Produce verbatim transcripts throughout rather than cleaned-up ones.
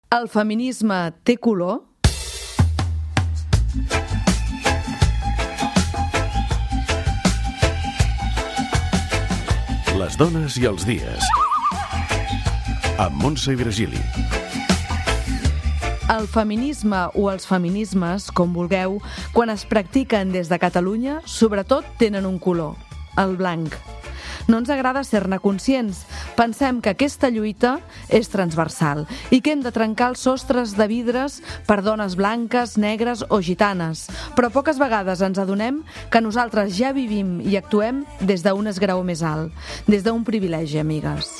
El feminisme té color? Les dones i els dies. Amb Montse i Virgili. El feminisme o els feminismes, com vulgueu, quan es practiquen des de Catalunya, sobretot tenen un color, el blanc. No ens agrada ser-ne conscients. Pensem que aquesta lluita és transversal i que hem de trencar els sostres de vidres per dones blanques, negres o gitanes. Però poques vegades ens adonem que nosaltres ja vivim i actuem des d'un esgraó més alt, des d'un privilegi, amigues.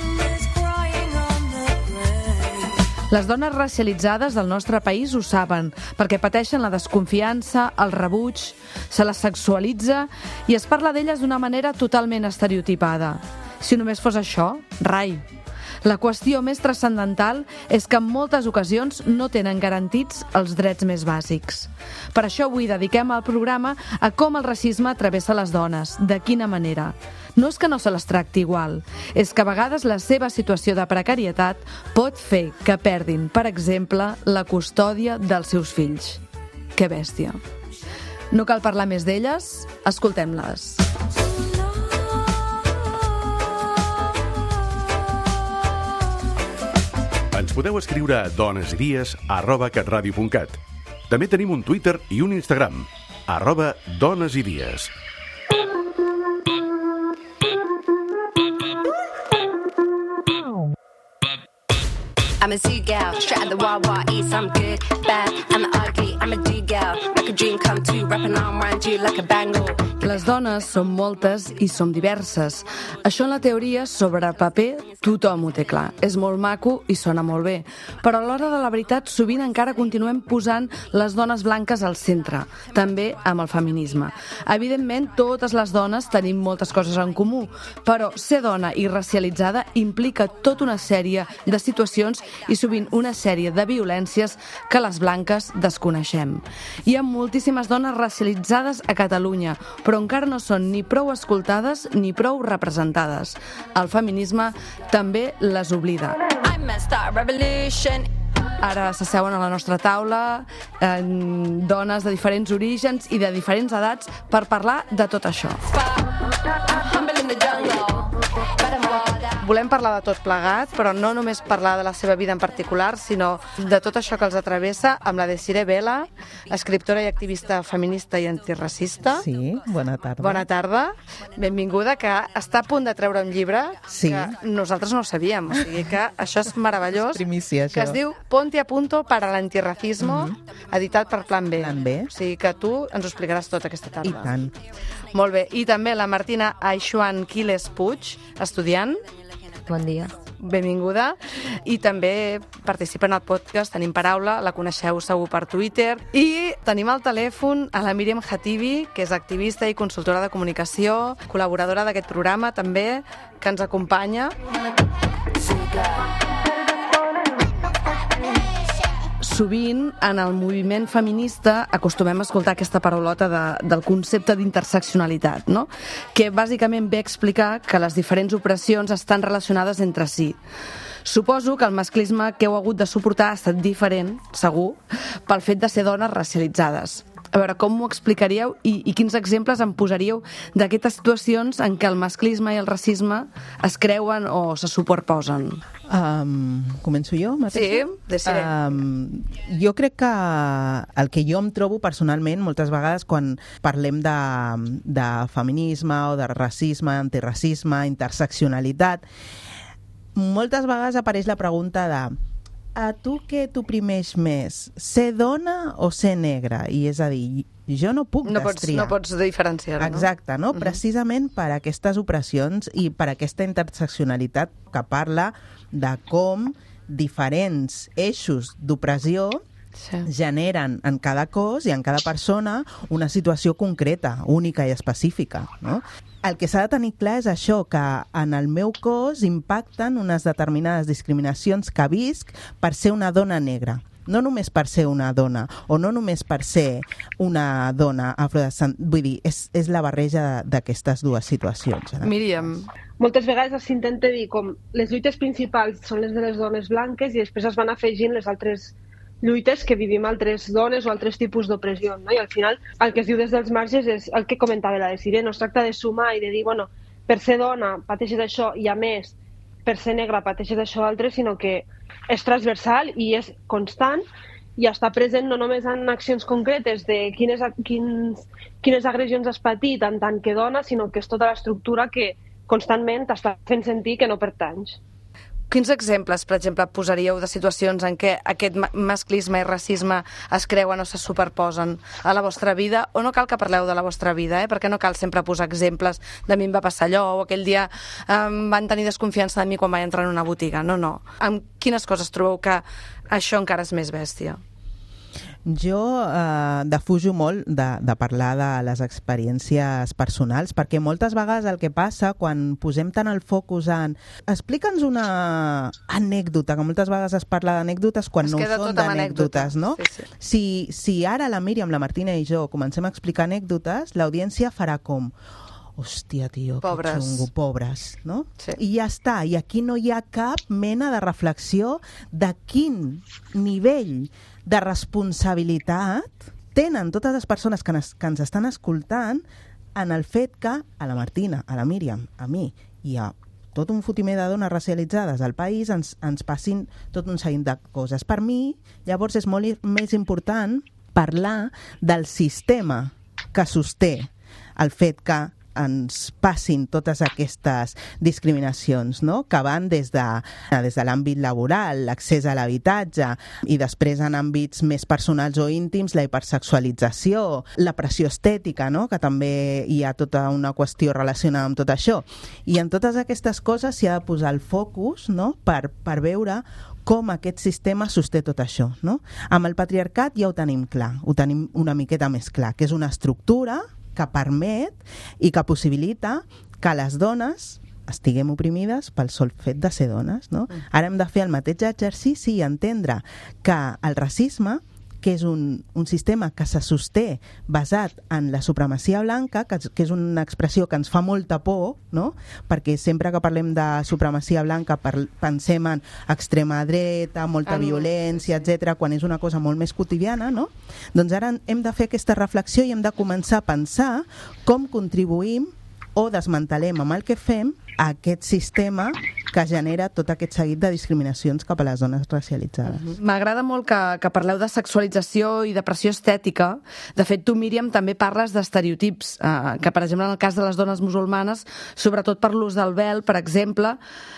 Les dones racialitzades del nostre país ho saben, perquè pateixen la desconfiança, el rebuig, se les sexualitza i es parla d'elles d'una manera totalment estereotipada. Si només fos això, rai. La qüestió més transcendental és que en moltes ocasions no tenen garantits els drets més bàsics. Per això avui dediquem el programa a com el racisme travessa les dones, de quina manera. No és que no se les tracti igual, és que a vegades la seva situació de precarietat pot fer que perdin, per exemple, la custòdia dels seus fills. Que bèstia. No cal parlar més d'elles, escoltem-les. Ens podeu escriure a donesidies arroba catradio punt cat. També tenim un Twitter i un Instagram, arroba donesidies. I'm a zoo gal, straight out the Wild Wild East. I'm good, bad, and the ugly. I'm a do gal, make a dream come true. Rapping on around you like a bangle. Les dones som moltes i som diverses. Això en la teoria, sobre paper, tothom ho té clar. És molt maco i sona molt bé. Però a l'hora de la veritat, sovint encara continuem posant les dones blanques al centre, també amb el feminisme. Evidentment, totes les dones tenim moltes coses en comú, però ser dona i racialitzada implica tota una sèrie de situacions i sovint una sèrie de violències que les blanques desconeixem. Hi ha moltíssimes dones racialitzades a Catalunya, però encara no són ni prou escoltades ni prou representades. El feminisme també les oblida. Ara s'asseuen a la nostra taula eh, dones de diferents orígens i de diferents edats per parlar de tot això. Volem parlar de tot plegat, però no només parlar de la seva vida en particular, sinó de tot això que els atravessa amb la Desiree Vela, escriptora i activista feminista i antiracista. Sí, bona tarda. Bona tarda, benvinguda, que està a punt de treure un llibre sí. que nosaltres no ho sabíem, o sigui que això és meravellós, és primícia, que es diu Ponte a punto para el antirracismo, mm-hmm. editat per Plan B. Plan B. O sigui que tu ens ho explicaràs tot aquesta tarda. I tant. Molt bé, i també la Martina Aixuan Quiles Puig, estudiant. Bon dia. Benvinguda. I també participa en el podcast Tenim Paraula, la coneixeu segur per Twitter. I tenim al telèfon a la Míriam Hatibi, que és activista i consultora de comunicació, col·laboradora d'aquest programa també, que ens acompanya. Sovint, en el moviment feminista, acostumem a escoltar aquesta paraulota de, del concepte d'interseccionalitat, no? Que bàsicament ve a explicar que les diferents opressions estan relacionades entre si. Suposo que el masclisme que heu hagut de suportar ha estat diferent, segur, pel fet de ser dones racialitzades. A veure, com m'ho explicaríeu i, i quins exemples em posaríeu d'aquestes situacions en què el masclisme i el racisme es creuen o se superposen? Um, començo jo mateixa? Sí, Desiree. Um, jo crec que el que jo em trobo personalment moltes vegades quan parlem de, de feminisme o de racisme, antiracisme, interseccionalitat, moltes vegades apareix la pregunta de a tu què t'oprimeix més, ser dona o ser negra? I és a dir, jo no puc no pots, destriar. No pots diferenciar, no? Exacte, no? Uh-huh. Precisament per aquestes opressions i per aquesta interseccionalitat que parla de com diferents eixos d'opressió sí. generen en cada cos i en cada persona una situació concreta, única i específica, no? El que s'ha de tenir clar és això, que en el meu cos impacten unes determinades discriminacions que visc per ser una dona negra. no només per ser una dona o no només per ser una dona afrodescendent, vull dir, és, és la barreja d'aquestes dues situacions. Eh? Míriam. Moltes vegades s'intenta dir com les lluites principals són les de les dones blanques i després es van afegint les altres lluites que vivim altres dones o altres tipus d'opressió, no? I al final el que es diu des dels marges és el que comentava la Desiree, no es tracta de sumar i de dir, bueno, per ser dona pateixes això i a més per ser negra pateixes això altre, sinó que és transversal i és constant i està present no només en accions concretes de quines, quins, quines agressions has patit en tant que dona, sinó que és tota l'estructura que constantment t'està fent sentir que no pertanys. Quins exemples, per exemple, posaríeu de situacions en què aquest masclisme i racisme es creuen o se superposen a la vostra vida? O no cal que parleu de la vostra vida, eh? Perquè no cal sempre posar exemples de mi em va passar allò o aquell dia em van tenir desconfiança de mi quan vaig entrar en una botiga. No, no. Amb quines coses trobeu que això encara és més bèstia? Jo eh, defujo molt de, de parlar de les experiències personals, perquè moltes vegades el que passa quan posem tant el focus en explica'ns una anècdota, que moltes vegades es parla d'anècdotes quan es no són d'anècdotes, no? Sí, sí. Si, si ara la Míriam, la Martina i jo comencem a explicar anècdotes, l'audiència farà com... Hòstia, tio, pobres. Que xungo, pobres, no? Sí. I ja està, i aquí no hi ha cap mena de reflexió de quin nivell de responsabilitat tenen totes les persones que, ens, que ens estan escoltant en el fet que a la Martina, a la Míriam, a mi i a tot un fotimer de dones racialitzades al país ens, ens passin tot un seguit de coses. Per mi, llavors, és molt més important parlar del sistema que sosté el fet que ens passin totes aquestes discriminacions, no? Que van des de, des de l'àmbit laboral, l'accés a l'habitatge i després en àmbits més personals o íntims, la hipersexualització, la pressió estètica, no? Que també hi ha tota una qüestió relacionada amb tot això. I en totes aquestes coses s'hi ha de posar el focus, no? per, per veure com aquest sistema sosté tot això, no? Amb el patriarcat ja ho tenim clar, ho tenim una miqueta més clar, que és una estructura que permet i que possibilita que les dones estiguem oprimides pel sol fet de ser dones, no? Ara hem de fer el mateix exercici i entendre que el racisme, que és un, un sistema que se sosté basat en la supremacia blanca, que, que és una expressió que ens fa molta por, no? Perquè sempre que parlem de supremacia blanca par, pensem en extrema dreta, molta en... violència, etcètera, quan és una cosa molt més quotidiana, no? Doncs ara hem de fer aquesta reflexió i hem de començar a pensar com contribuïm o desmantelem amb el que fem a aquest sistema que genera tot aquest seguit de discriminacions cap a les dones racialitzades. Uh-huh. M'agrada molt que, que parleu de sexualització i de pressió estètica. De fet, tu, Míriam, també parles d'estereotips, eh, que, per exemple, en el cas de les dones musulmanes, sobretot per l'ús del vel, per exemple,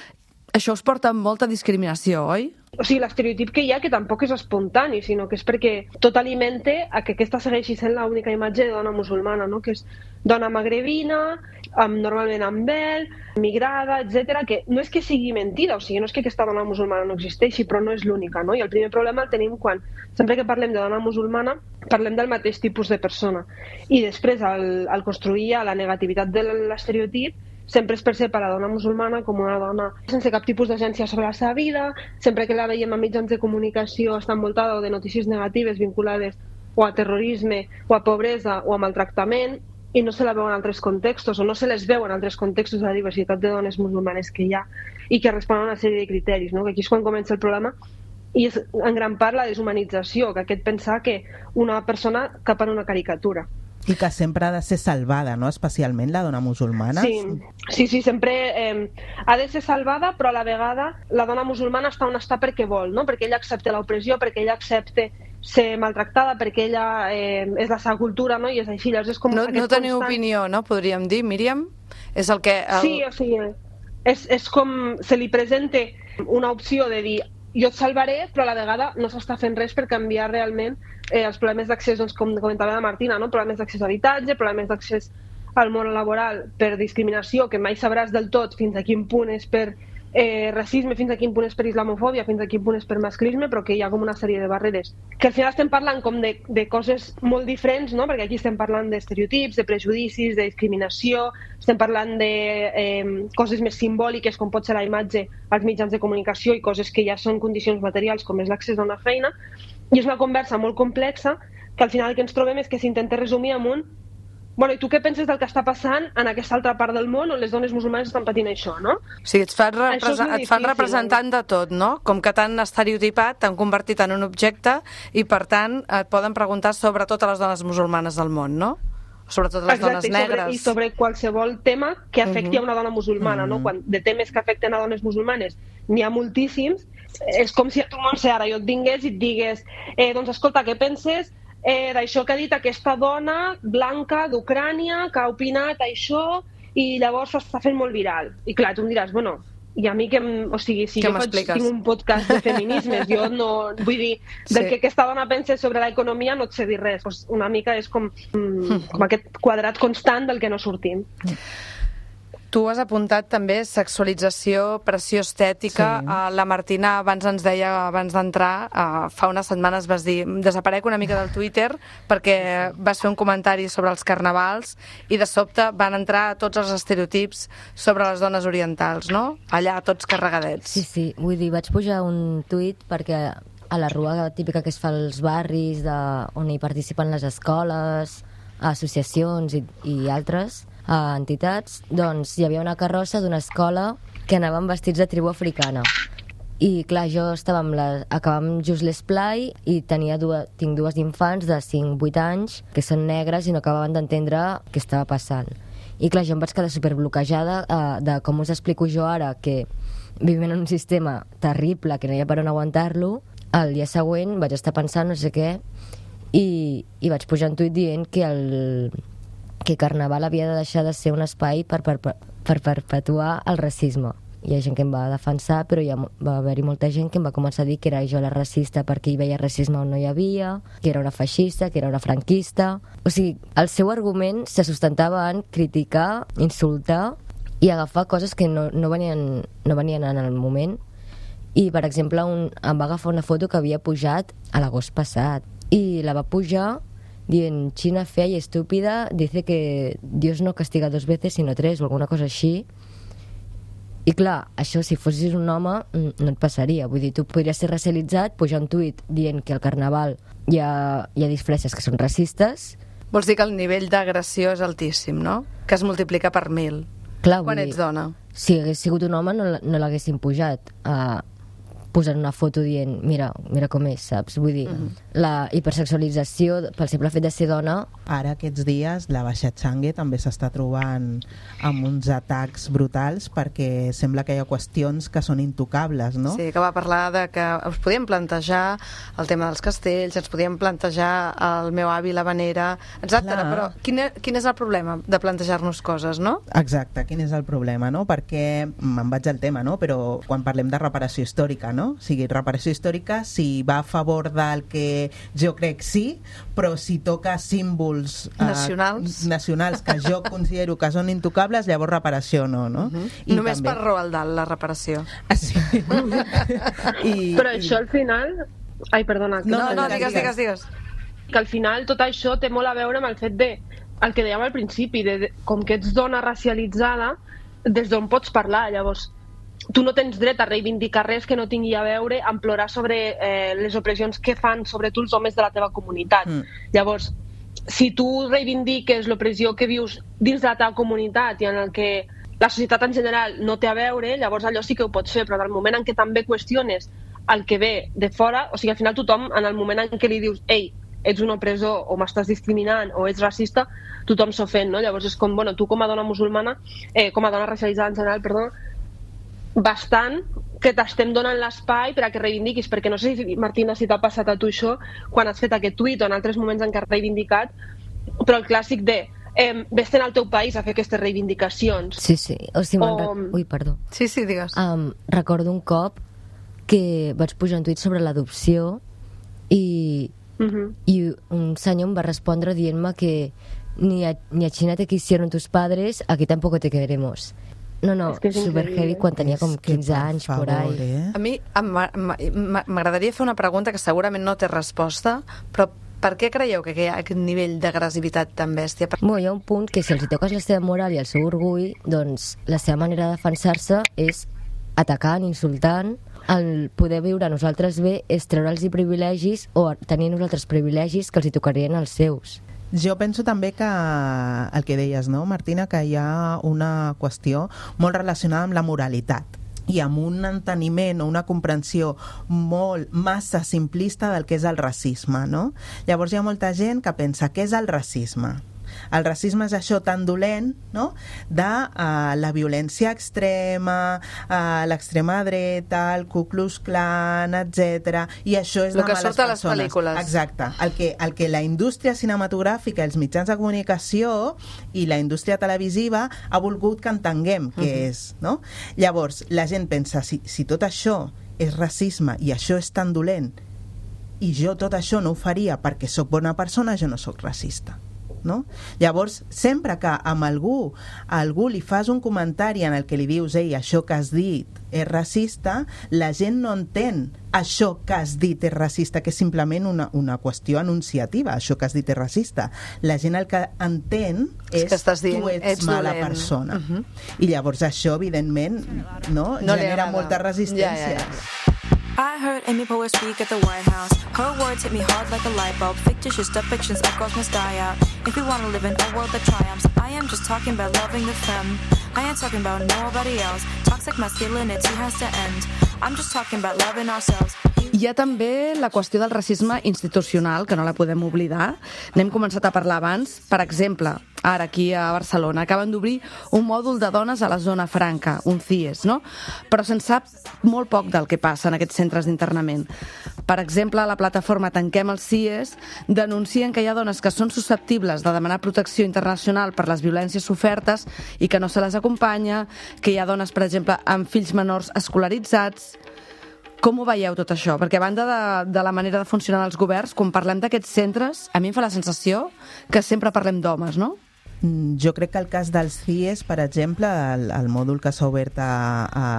això us porta molta discriminació, oi? O sigui, l'estereotip que hi ha, que tampoc és espontani, sinó que és perquè tot alimenta a que aquesta segueixi sent l'única imatge de dona musulmana, no? Que és dona magrebina, amb, normalment amb vel, migrada, etcètera, que no és que sigui mentida, o sigui, no és que aquesta dona musulmana no existeixi, però no és l'única, no? I el primer problema el tenim quan, sempre que parlem de dona musulmana, parlem del mateix tipus de persona. I després, al, al construir ja la negativitat de l'estereotip, sempre es percep a la dona musulmana com una dona sense cap tipus d'agència sobre la seva vida, sempre que la veiem a mitjans de comunicació està envoltada de notícies negatives vinculades o a terrorisme, o a pobresa, o a maltractament, i no se la veu en altres contextos, o no se les veu en altres contextos de la diversitat de dones musulmanes que hi ha, i que responen a una sèrie de criteris, no? Que aquí és quan comença el problema, i és en gran part la deshumanització, que aquest pensar que una persona cap en una caricatura. I que sempre ha de ser salvada, no? Especialment la dona musulmana. Sí, sí, sí sempre eh, ha de ser salvada, però a la vegada la dona musulmana està on està perquè vol, no? Perquè ella accepta l'opressió, perquè ella accepta ser maltractada, perquè ella eh, és la seva cultura, no? I és així. Llavors és com no no teniu constant... opinió, no? Podríem dir, Míriam? És el que... El... Sí, o sigui, és, és com se li presenta una opció de dir jo et salvaré, però a la vegada no s'està fent res per canviar realment eh, els problemes d'accés, doncs, com comentava la Martina, no? Problemes d'accés a habitatge, problemes d'accés al món laboral per discriminació, que mai sabràs del tot fins a quin punt és per eh, racisme, fins a quin punt és per islamofòbia, fins a quin punt és per masclisme, però que hi ha com una sèrie de barreres. Que al final estem parlant com de, de coses molt diferents, no? Perquè aquí estem parlant d'estereotips, de prejudicis, de discriminació, estem parlant de eh, coses més simbòliques, com pot ser la imatge als mitjans de comunicació, i coses que ja són condicions materials, com és l'accés a una feina, i és una conversa molt complexa que al final el que ens trobem és que s'intenta resumir amb un bueno, i tu què penses del que està passant en aquesta altra part del món on les dones musulmanes estan patint això, no? O sigui, et fan, represa et fan difícil, representant de tot, no? Com que t'han estereotipat, t'han convertit en un objecte i, per tant, et poden preguntar sobre totes les dones musulmanes del món, no? Sobretot les Exacte, dones i sobre, negres. I sobre qualsevol tema que afecti uh -huh. a una dona musulmana, uh -huh. no? Quan de temes que afecten a dones musulmanes n'hi ha moltíssims, és com si a tu, Montse, ara jo et vingués i et digués eh, doncs escolta, què penses eh, d'això que ha dit aquesta dona blanca d'Ucrània que ha opinat això i llavors s'està fent molt viral. I clar, tu em diràs, bueno, i a mi que, o sigui, si que jo faig, tinc un podcast de feminismes, jo no, vull dir, del sí. que aquesta dona pensa sobre l'economia no et sé dir res. Pues una mica és com, mm, com aquest quadrat constant del que no sortim. Tu has apuntat també sexualització, pressió estètica. Sí. Uh, la Martina abans ens deia, abans d'entrar, uh, fa unes setmanes vas dir desaparec una mica del Twitter perquè vas fer un comentari sobre els carnavals i de sobte van entrar tots els estereotips sobre les dones orientals, no? Allà tots carregadets. Sí, sí, vull dir, vaig pujar un tuit perquè a la rua típica que es fa als barris de, on hi participen les escoles, associacions i, i altres a entitats, doncs hi havia una carrossa d'una escola que anaven vestits de tribu africana. I clar, jo estava amb la, acabàvem just l'esplai i tenia dues, tinc dues infants de cinc vuit anys que són negres i no acabaven d'entendre què estava passant. I clar, jo em vaig quedar superbloquejada eh, de com us explico jo ara que vivim en un sistema terrible que no hi ha per on aguantar-lo. El dia següent vaig estar pensant no sé què i, i vaig pujar un tuit dient que el que Carnaval havia de deixar de ser un espai per, per, per perpetuar el racisme. Hi ha gent que em va defensar, però hi ha, va haver-hi molta gent que em va començar a dir que era jo la racista perquè hi veia racisme on no hi havia, que era una feixista, que era una franquista... O sigui, el seu argument se sustentava en criticar, insultar i agafar coses que no, no, venien, no venien en el moment. I, per exemple, un, em va agafar una foto que havia pujat a l'agost passat i la va pujar dient China fea y estúpida dice que Dios no castiga dos veces sino tres o alguna cosa així. I clar, això si fossis un home no et passaria, vull dir, tu podries ser racialitzat, pujar un tuit dient que al Carnaval hi ha, hi ha disfresses que són racistes. Vols dir que el nivell d'agressió és altíssim, no? Que es multiplica per mil. Clar, quan dir, ets dona. Si hagués sigut un home no, no l'haguessin pujat a posar una foto dient mira, mira com és, saps? Vull dir, mm-hmm. la hipersexualització pel simple fet de ser dona... Ara aquests dies la Baixa Changue també s'està trobant amb uns atacs brutals perquè sembla que hi ha qüestions que són intocables, no? Sí, que va parlar de que us podíem plantejar el tema dels castells, ens podíem plantejar el meu avi, l'havanera, etcètera. Però quin, quin és el problema de plantejar-nos coses, no? Exacte, quin és el problema, no? Perquè me'n vaig al tema, no? Però quan parlem de reparació històrica, no? O sigui, reparació històrica, si va a favor del que jo crec sí, però si toca símbols nacionals, eh, nacionals que jo considero que són intocables, llavors reparació no, no? Uh-huh. I només també... per Roald Dahl, la reparació. Ah, sí. I, però i... això al final... Ai, perdona. No, no, no, digues, digues, digues. Que al final tot això té molt a veure amb el fet de, el que dèiem al principi, de, de com que ets dona racialitzada, des d'on pots parlar, llavors tu no tens dret a reivindicar res que no tingui a veure amb plorar sobre eh, les opressions que fan sobre tu els homes de la teva comunitat. Mm. Llavors, si tu reivindiques l'opressió que vius dins de la teva comunitat i en el que la societat en general no té a veure, llavors allò sí que ho pots fer, però en el moment en què també qüestiones el que ve de fora, o sigui, al final tothom, en el moment en què li dius ei, ets un opressor o m'estàs discriminant o ets racista, tothom s'ofèn, no? Llavors és com, bueno, tu com a dona musulmana, eh, com a dona racialitzada en general, perdó, bastant que t'estem donant l'espai per a que reivindiquis, perquè no sé si, Martina, si t'ha passat a tu això quan has fet aquest tuit o en altres moments en què has reivindicat, però el clàssic de eh, vés-te'n al teu país a fer aquestes reivindicacions. Sí, sí, o sigui, o... Ui, perdó. Sí, sí, digues. Um, recordo un cop que vaig pujar un tuit sobre l'adopció i, uh-huh. i un senyor em va respondre dient-me que ni a, ni a China te quisieron tus padres, aquí tampoco te queremos. No, no, És que és super increïble. heavy quan tenia com És que, quinze per anys, por favor, ahí. eh? A mi em- m- m'agradaria fer una pregunta que segurament no té resposta, però per què creieu que hi ha aquest nivell d'agressivitat tan bèstia? Bueno, hi ha un punt que si els hi toques la seva moral i el seu orgull, doncs la seva manera de defensar-se és atacant, insultant. El poder viure a nosaltres bé és treure'ls privilegis o tenir nosaltres privilegis que els hi tocarien els seus. Jo penso també que el que deies, no, Martina, que hi ha una qüestió molt relacionada amb la moralitat i amb un enteniment o una comprensió molt massa simplista del que és el racisme, no? Llavors hi ha molta gent que pensa què és el racisme. El racisme és això tan dolent, no?, de uh, la violència extrema, uh, l'extrema dreta, el Ku Klux Klan, etcètera. I això és Lo de que males surt a les persones. pel·lícules. Exacte. El que, el que la indústria cinematogràfica, els mitjans de comunicació i la indústria televisiva ha volgut que entenguem què uh-huh. és, no? Llavors, la gent pensa, si, si tot això és racisme i això és tan dolent i jo tot això no ho faria perquè sóc bona persona, jo no sóc racista. No? Llavors, sempre que amb algú a algú li fas un comentari en el que li dius, ei, això que has dit és racista, la gent no entén això que has dit és racista, que és simplement una, una qüestió anunciativa, això que has dit és racista. La gent el que entén és, és que estàs dient, tu ets, ets mala dolent. persona. Uh-huh. I llavors això, evidentment, no, No li genera agrada. molta resistència. Ja, ja, ja. I heard Amy Poehler speak at the White House. Her words hit me hard like a light bulb. Fictitious depictions of girls must die out. If we want to live in a world that triumphs, I am just talking about loving the femme. I ain't talking about nobody else. Toxic masculinity has to end. I'm just talking about loving ourselves. Hi ha també la qüestió del racisme institucional, que no la podem oblidar. N'hem començat a parlar abans. Per exemple, ara aquí a Barcelona acaben d'obrir un mòdul de dones a la zona franca, un C I E S, no? Però se'n sap molt poc del que passa en aquests centres d'internament. Per exemple, la plataforma Tanquem el C I E S denuncien que hi ha dones que són susceptibles de demanar protecció internacional per les violències sofertes i que no se les acompanya, que hi ha dones, per exemple, amb fills menors escolaritzats. Com ho veieu tot això? Perquè a banda de, de la manera de funcionar dels governs, quan parlem d'aquests centres, a mi em fa la sensació que sempre parlem d'homes, no? Jo crec que el cas dels C I E S, per exemple, el, el mòdul que s'ha obert a, a,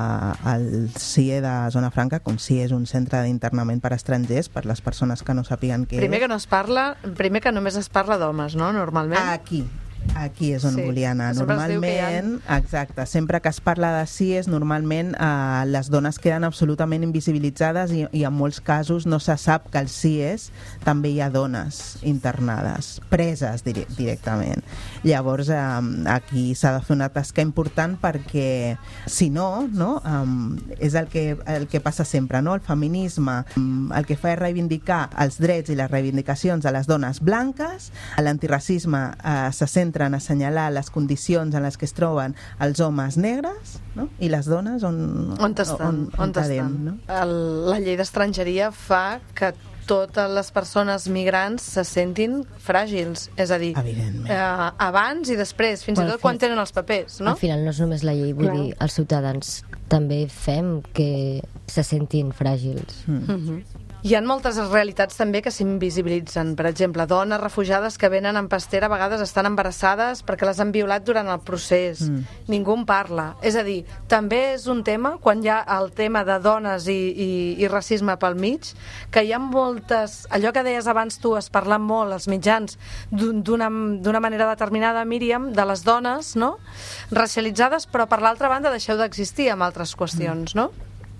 al C I E de Zona Franca, com C I E és un centre d'internament per estrangers, per les persones que no sàpiguen què Primer és. que no es parla, primer que només es parla d'homes, no?, normalment. Aquí, aquí és on Sí, volia anar. sempre es diu que hi ha- Normalment, exacte, sempre que es parla de C I E S, normalment eh, les dones queden absolutament invisibilitzades i, i en molts casos no se sap que al C I E S també hi ha dones internades, preses dire directament. Llavors, eh, aquí s'ha de fer una tasca important perquè, si no, no eh, és el que, el que passa sempre, no? El feminisme mm, el que fa és reivindicar els drets i les reivindicacions de les dones blanques, l'antiracisme eh, se centra en assenyalar les condicions en les que es troben els homes negres, no? I les dones on, On estan? on, on quedem, no? El, la llei d'estrangeria fa que totes les persones migrants se sentin fràgils, és a dir, Evidentment. eh, abans i després, fins Bueno, i tot quan tenen els papers, no? Al final no és només la llei, vull Clar. dir, els ciutadans també fem que se sentin fràgils. Mhm. Hi ha moltes realitats també que s'invisibilitzen. Per exemple, dones refugiades que venen en pastera a vegades estan embarassades perquè les han violat durant el procés. Mm. Ningú en parla. És a dir, també és un tema, quan hi ha el tema de dones i, i, i racisme pel mig, que hi ha moltes... Allò que deies abans tu, es parla molt als mitjans d'una d'una manera determinada, Míriam, de les dones, no?, racialitzades, però per l'altra banda deixeu d'existir amb altres qüestions, no?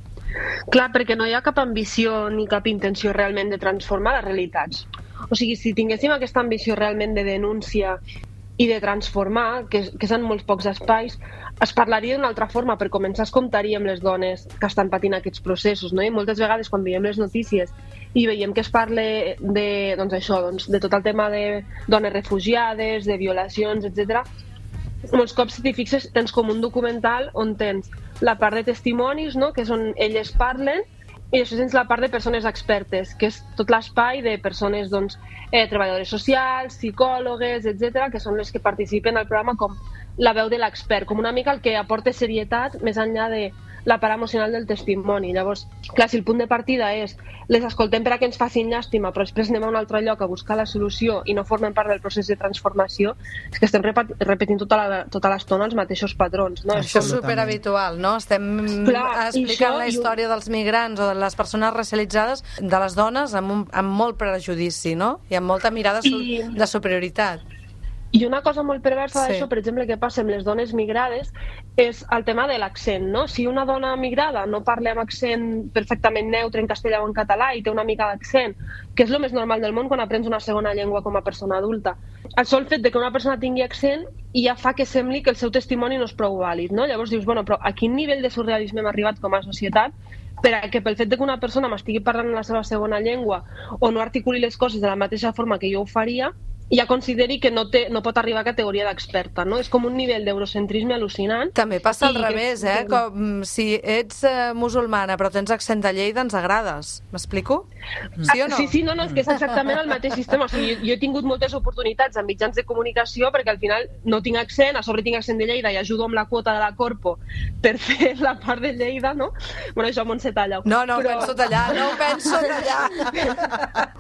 Clar, perquè no hi ha cap ambició ni cap intenció realment de transformar les realitats. O sigui, si tinguéssim aquesta ambició realment de denúncia i de transformar, que, que és en molts pocs espais, es parlaria d'una altra forma. Per començar, es comptaria amb les dones que estan patint aquests processos, no? I moltes vegades, quan veiem les notícies i veiem que es parla de, doncs això, doncs, de tot el tema de dones refugiades, de violacions, etcètera, molts cops, si t'hi fixes, tens com un documental on tens la part de testimonis, no?, que és on elles parlen, i després tens la part de persones expertes, que és tot l'espai de persones, doncs, eh, treballadores socials, psicòlogues, etcètera, que són les que participen al programa com la veu de l'expert, com una mica el que aporta serietat més enllà de la part emocional del testimoni. Llavors, clar, si el punt de partida és les escoltem per a que ens facin llàstima, però després anem a un altre lloc a buscar la solució i no formen part del procés de transformació, és que estem repetint tota la, tota l'estona els mateixos patrons. No? Això és superhabitual, no? Estem clar, explicant això, la història jo... dels migrants o de les persones racialitzades, de les dones, amb, un, amb molt prejudici, no? I amb molta mirada I... de superioritat. I una cosa molt perversa sí. d'això, per exemple, que passa amb les dones migrades, és el tema de l'accent, no? Si una dona migrada no parla amb accent perfectament neutre en castellà o en català i té una mica d'accent, que és el més normal del món quan aprens una segona llengua com a persona adulta, el sol fet de que una persona tingui accent ja fa que sembli que el seu testimoni no és prou vàlid, no? Llavors dius, bueno, però a quin nivell de surrealisme hem arribat com a societat per a que pel fet de que una persona m'estigui parlant en la seva segona llengua o no articuli les coses de la mateixa forma que jo ho faria, ja consideri que no, té, no pot arribar a categoria d'experta, no? És com un nivell d'eurocentrisme al·lucinant. També passa al revés, eh? Com si ets eh, musulmana però tens accent de Lleida, ens agrades. M'explico? Sí o no? Sí, sí, no, no, és que és exactament el mateix sistema. O sigui, jo he tingut moltes oportunitats en mitjans de comunicació perquè al final no tinc accent, a sobre tinc accent de Lleida i ajudo amb la quota de la Corpo per fer la part de Lleida, no? Bueno, això Montse talla. No, no, però... penso tallar, no ho penso tallar.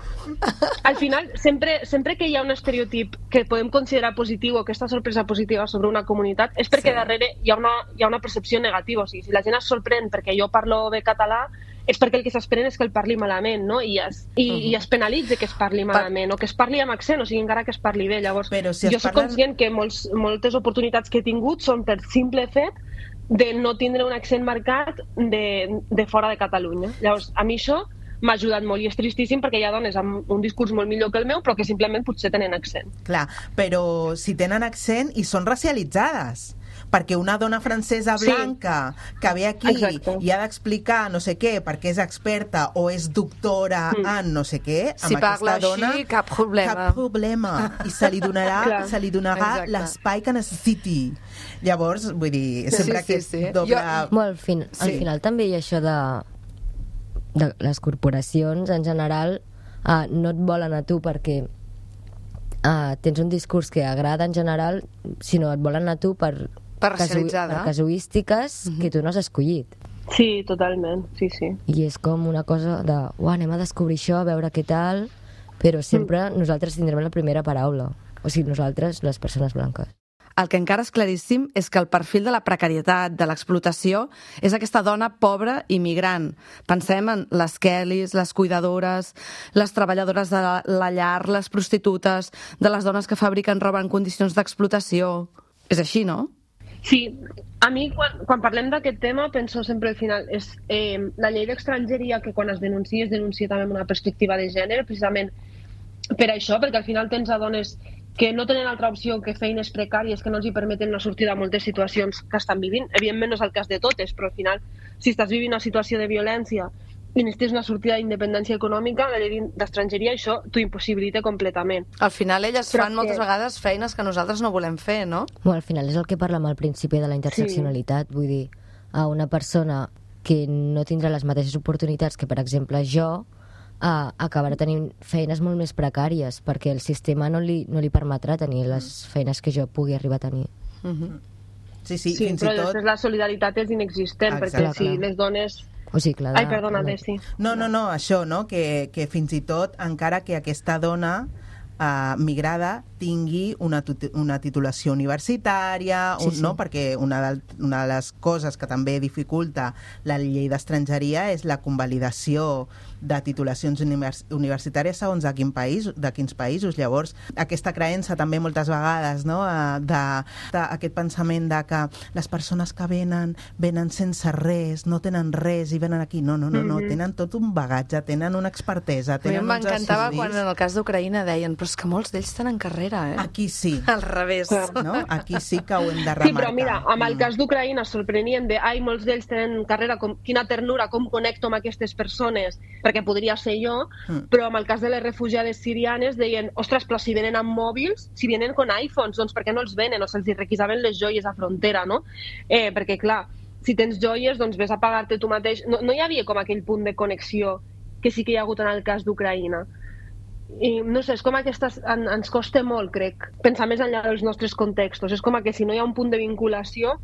Al final, sempre, sempre que hi ha una estereotip que podem considerar positiu o aquesta sorpresa positiva sobre una comunitat és perquè sí. darrere hi ha, una, hi ha una percepció negativa. O sigui, si la gent es sorprèn perquè jo parlo bé català és perquè el que s'esperen és que el parli malament, no? I es, i, uh-huh. i es penalitza que es parli malament o que es parli amb accent, o sigui, encara que es parli bé. Llavors, Però si jo soc parlen... conscient que molts, moltes oportunitats que he tingut són per simple fet de no tindre un accent marcat de, de fora de Catalunya. Llavors, a mi això m'ha ajudat molt i és tristíssim perquè hi ha dones amb un discurs molt millor que el meu però que simplement potser tenen accent. Clar, però si tenen accent i són racialitzades, perquè una dona francesa blanca sí. que ve aquí Exacte. I ha d'explicar no sé què perquè és experta o és doctora mm. en no sé què, amb si aquesta dona així, cap problema. Cap problema. I se li donarà, se li donarà l'espai que necessiti. Llavors, vull dir, sempre sí, aquest sí, sí. doble... Jo... Bueno, al, fin, sí. al final també hi ha això de de les corporacions en general uh, no et volen a tu perquè uh, tens un discurs que agrada en general, sinó et volen a tu per, per, casu per casuístiques mm-hmm. que tu no has escollit. Sí, totalment, sí, sí. I és com una cosa de, uah, anem a descobrir això, a veure què tal, però sempre mm. nosaltres tindrem la primera paraula. O sigui, nosaltres, les persones blanques. El que encara és claríssim és que el perfil de la precarietat, de l'explotació, és aquesta dona pobra i migrant. Pensem en les Kellys, les cuidadores, les treballadores de la llar, les prostitutes, de les dones que fabriquen roba en condicions d'explotació. És així, no? Sí, a mi quan, quan parlem d'aquest tema penso sempre al final és eh, la llei d'estrangeria que quan es denuncia es denuncia també amb una perspectiva de gènere, precisament per això, perquè al final tens a dones que no tenen altra opció que feines precàries que no els hi permeten una sortida a moltes situacions que estan vivint. Evidentment no és el cas de totes, però al final, si estàs vivint una situació de violència i necessites una sortida d'independència econòmica, la llei d'estrangeria això t'ho impossibilita completament. Al final elles però fan que... moltes vegades feines que nosaltres no volem fer, no? Bueno, al final és el que parlem al principi de la interseccionalitat, sí. Vull dir, a una persona que no tindrà les mateixes oportunitats que, per exemple, jo, Uh, acabarà tenint feines molt més precàries perquè el sistema no li, no li permetrà tenir les feines que jo pugui arribar a tenir. Uh-huh. Sí, sí, sí, fins però i tot... després la solidaritat és inexistent. Exacte. Perquè clar, si clar. Les dones... O sigui, clar, Ai, perdona, no. sí. No, no, no, això, no? Que, que fins i tot, encara que aquesta dona uh, migrada tingui una, una titulació universitària, un, sí, sí. no? Perquè una de, una de les coses que també dificulta la llei d'estrangeria és la convalidació de titulacions univers universitàries segons de, quin país, de quins països. Llavors, aquesta creença també moltes vegades, no? de, de aquest pensament de que les persones que venen, venen sense res, no tenen res i venen aquí. No, no, no, no. tenen tot un bagatge, tenen una expertesa, tenen uns estudis. M'encantava quan en el cas d'Ucraïna deien però és que molts d'ells tenen carrera, eh? Aquí sí. Al revés. No? Aquí sí que ho hem de remarcar. Sí, però mira, amb el cas d'Ucraïna sorprenien de ai, molts d'ells tenen carrera, com, quina ternura, com connecto amb aquestes persones, perquè podria ser jo, mm. però amb el cas de les refugiades sirianes deien, ostres, però si venen amb mòbils, si venen con iPhones, doncs per què no els venen? O se'ls requisaven les joies a frontera, no? Eh, perquè, clar, si tens joies, doncs ves a pagar-te tu mateix. No, no hi havia com aquell punt de connexió que sí que hi ha hagut en el cas d'Ucraïna. I no sé, és com que aquestes, en, ens costa molt, crec, pensar més enllà dels nostres contextos. És com que si no hi ha un punt de vinculació,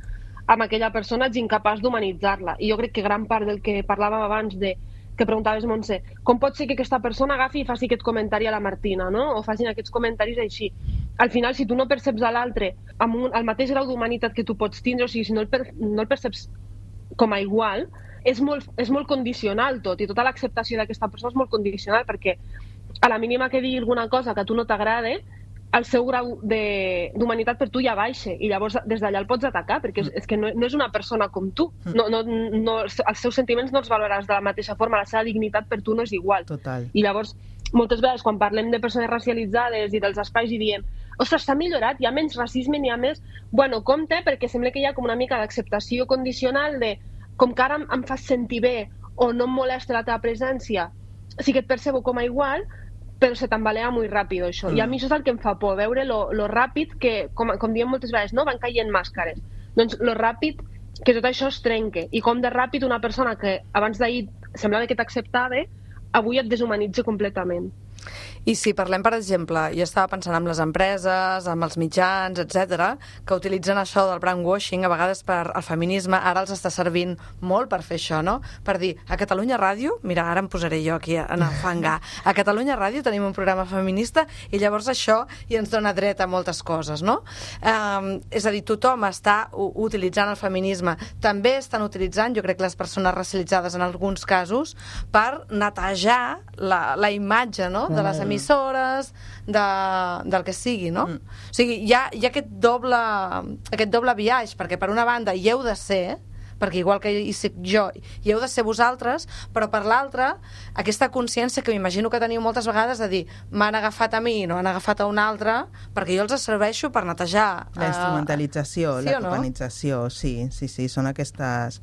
amb aquella persona ets incapaç d'humanitzar-la. I jo crec que gran part del que parlàvem abans de que preguntaves, Montse, com pot ser que aquesta persona agafi i faci aquest comentari a la Martina, no? O facin aquests comentaris així. Al final, si tu no perceps a l'altre amb un, el mateix grau d'humanitat que tu pots tindre, o sigui, si no el, per, no el perceps com a igual, és molt, és molt condicional tot, i tota l'acceptació d'aquesta persona és molt condicional, perquè a la mínima que digui alguna cosa que a tu no t'agrada, el seu grau d'humanitat per tu ja baixa, i llavors des d'allà el pots atacar, perquè és, és que no, no és una persona com tu. No, no, no, els seus sentiments no els valoraràs de la mateixa forma, la seva dignitat per tu no és igual. Total. I llavors, moltes vegades, quan parlem de persones racialitzades i dels espais i diem ostres, s'ha millorat, hi ha menys racisme, n'hi ha més... Bueno, compte, perquè sembla que hi ha com una mica d'acceptació condicional de com que ara em, em fas sentir bé o no em molesta la teva presència, sí que et percebo com a igual, però se tambalea molt ràpid, això. Mm. I a mi això és el que em fa por, veure lo, lo ràpid que, com, com diem moltes vegades, no? Van caient màscares. Doncs lo ràpid que tot això es trenque. I com de ràpid una persona que abans d'ahir semblava que t'acceptava, avui et deshumanitza completament. I si parlem, per exemple, jo estava pensant en les empreses, amb els mitjans, etcètera, que utilitzen això del brainwashing, a vegades per al feminisme, ara els està servint molt per fer això, no? Per dir, a Catalunya Ràdio, mira, ara em posaré jo aquí en el fangar, a Catalunya Ràdio tenim un programa feminista i llavors això ja ens dona dret a moltes coses, no? Um, és a dir, tothom està utilitzant el feminisme. També estan utilitzant, jo crec que les persones racialitzades en alguns casos, per netejar la, la imatge, no?, de les emissores, de, del que sigui, no? Mm. O sigui, hi ha, hi ha aquest doble, aquest doble biaix, perquè per una banda hi heu de ser, perquè igual que hi soc jo, hi heu de ser vosaltres, però per l'altra, aquesta consciència que m'imagino que teniu moltes vegades de dir, m'han agafat a mi i no han agafat a un altre, perquè jo els serveixo per netejar. La instrumentalització, uh, la sí tokenització, no? sí, sí, sí, són aquestes...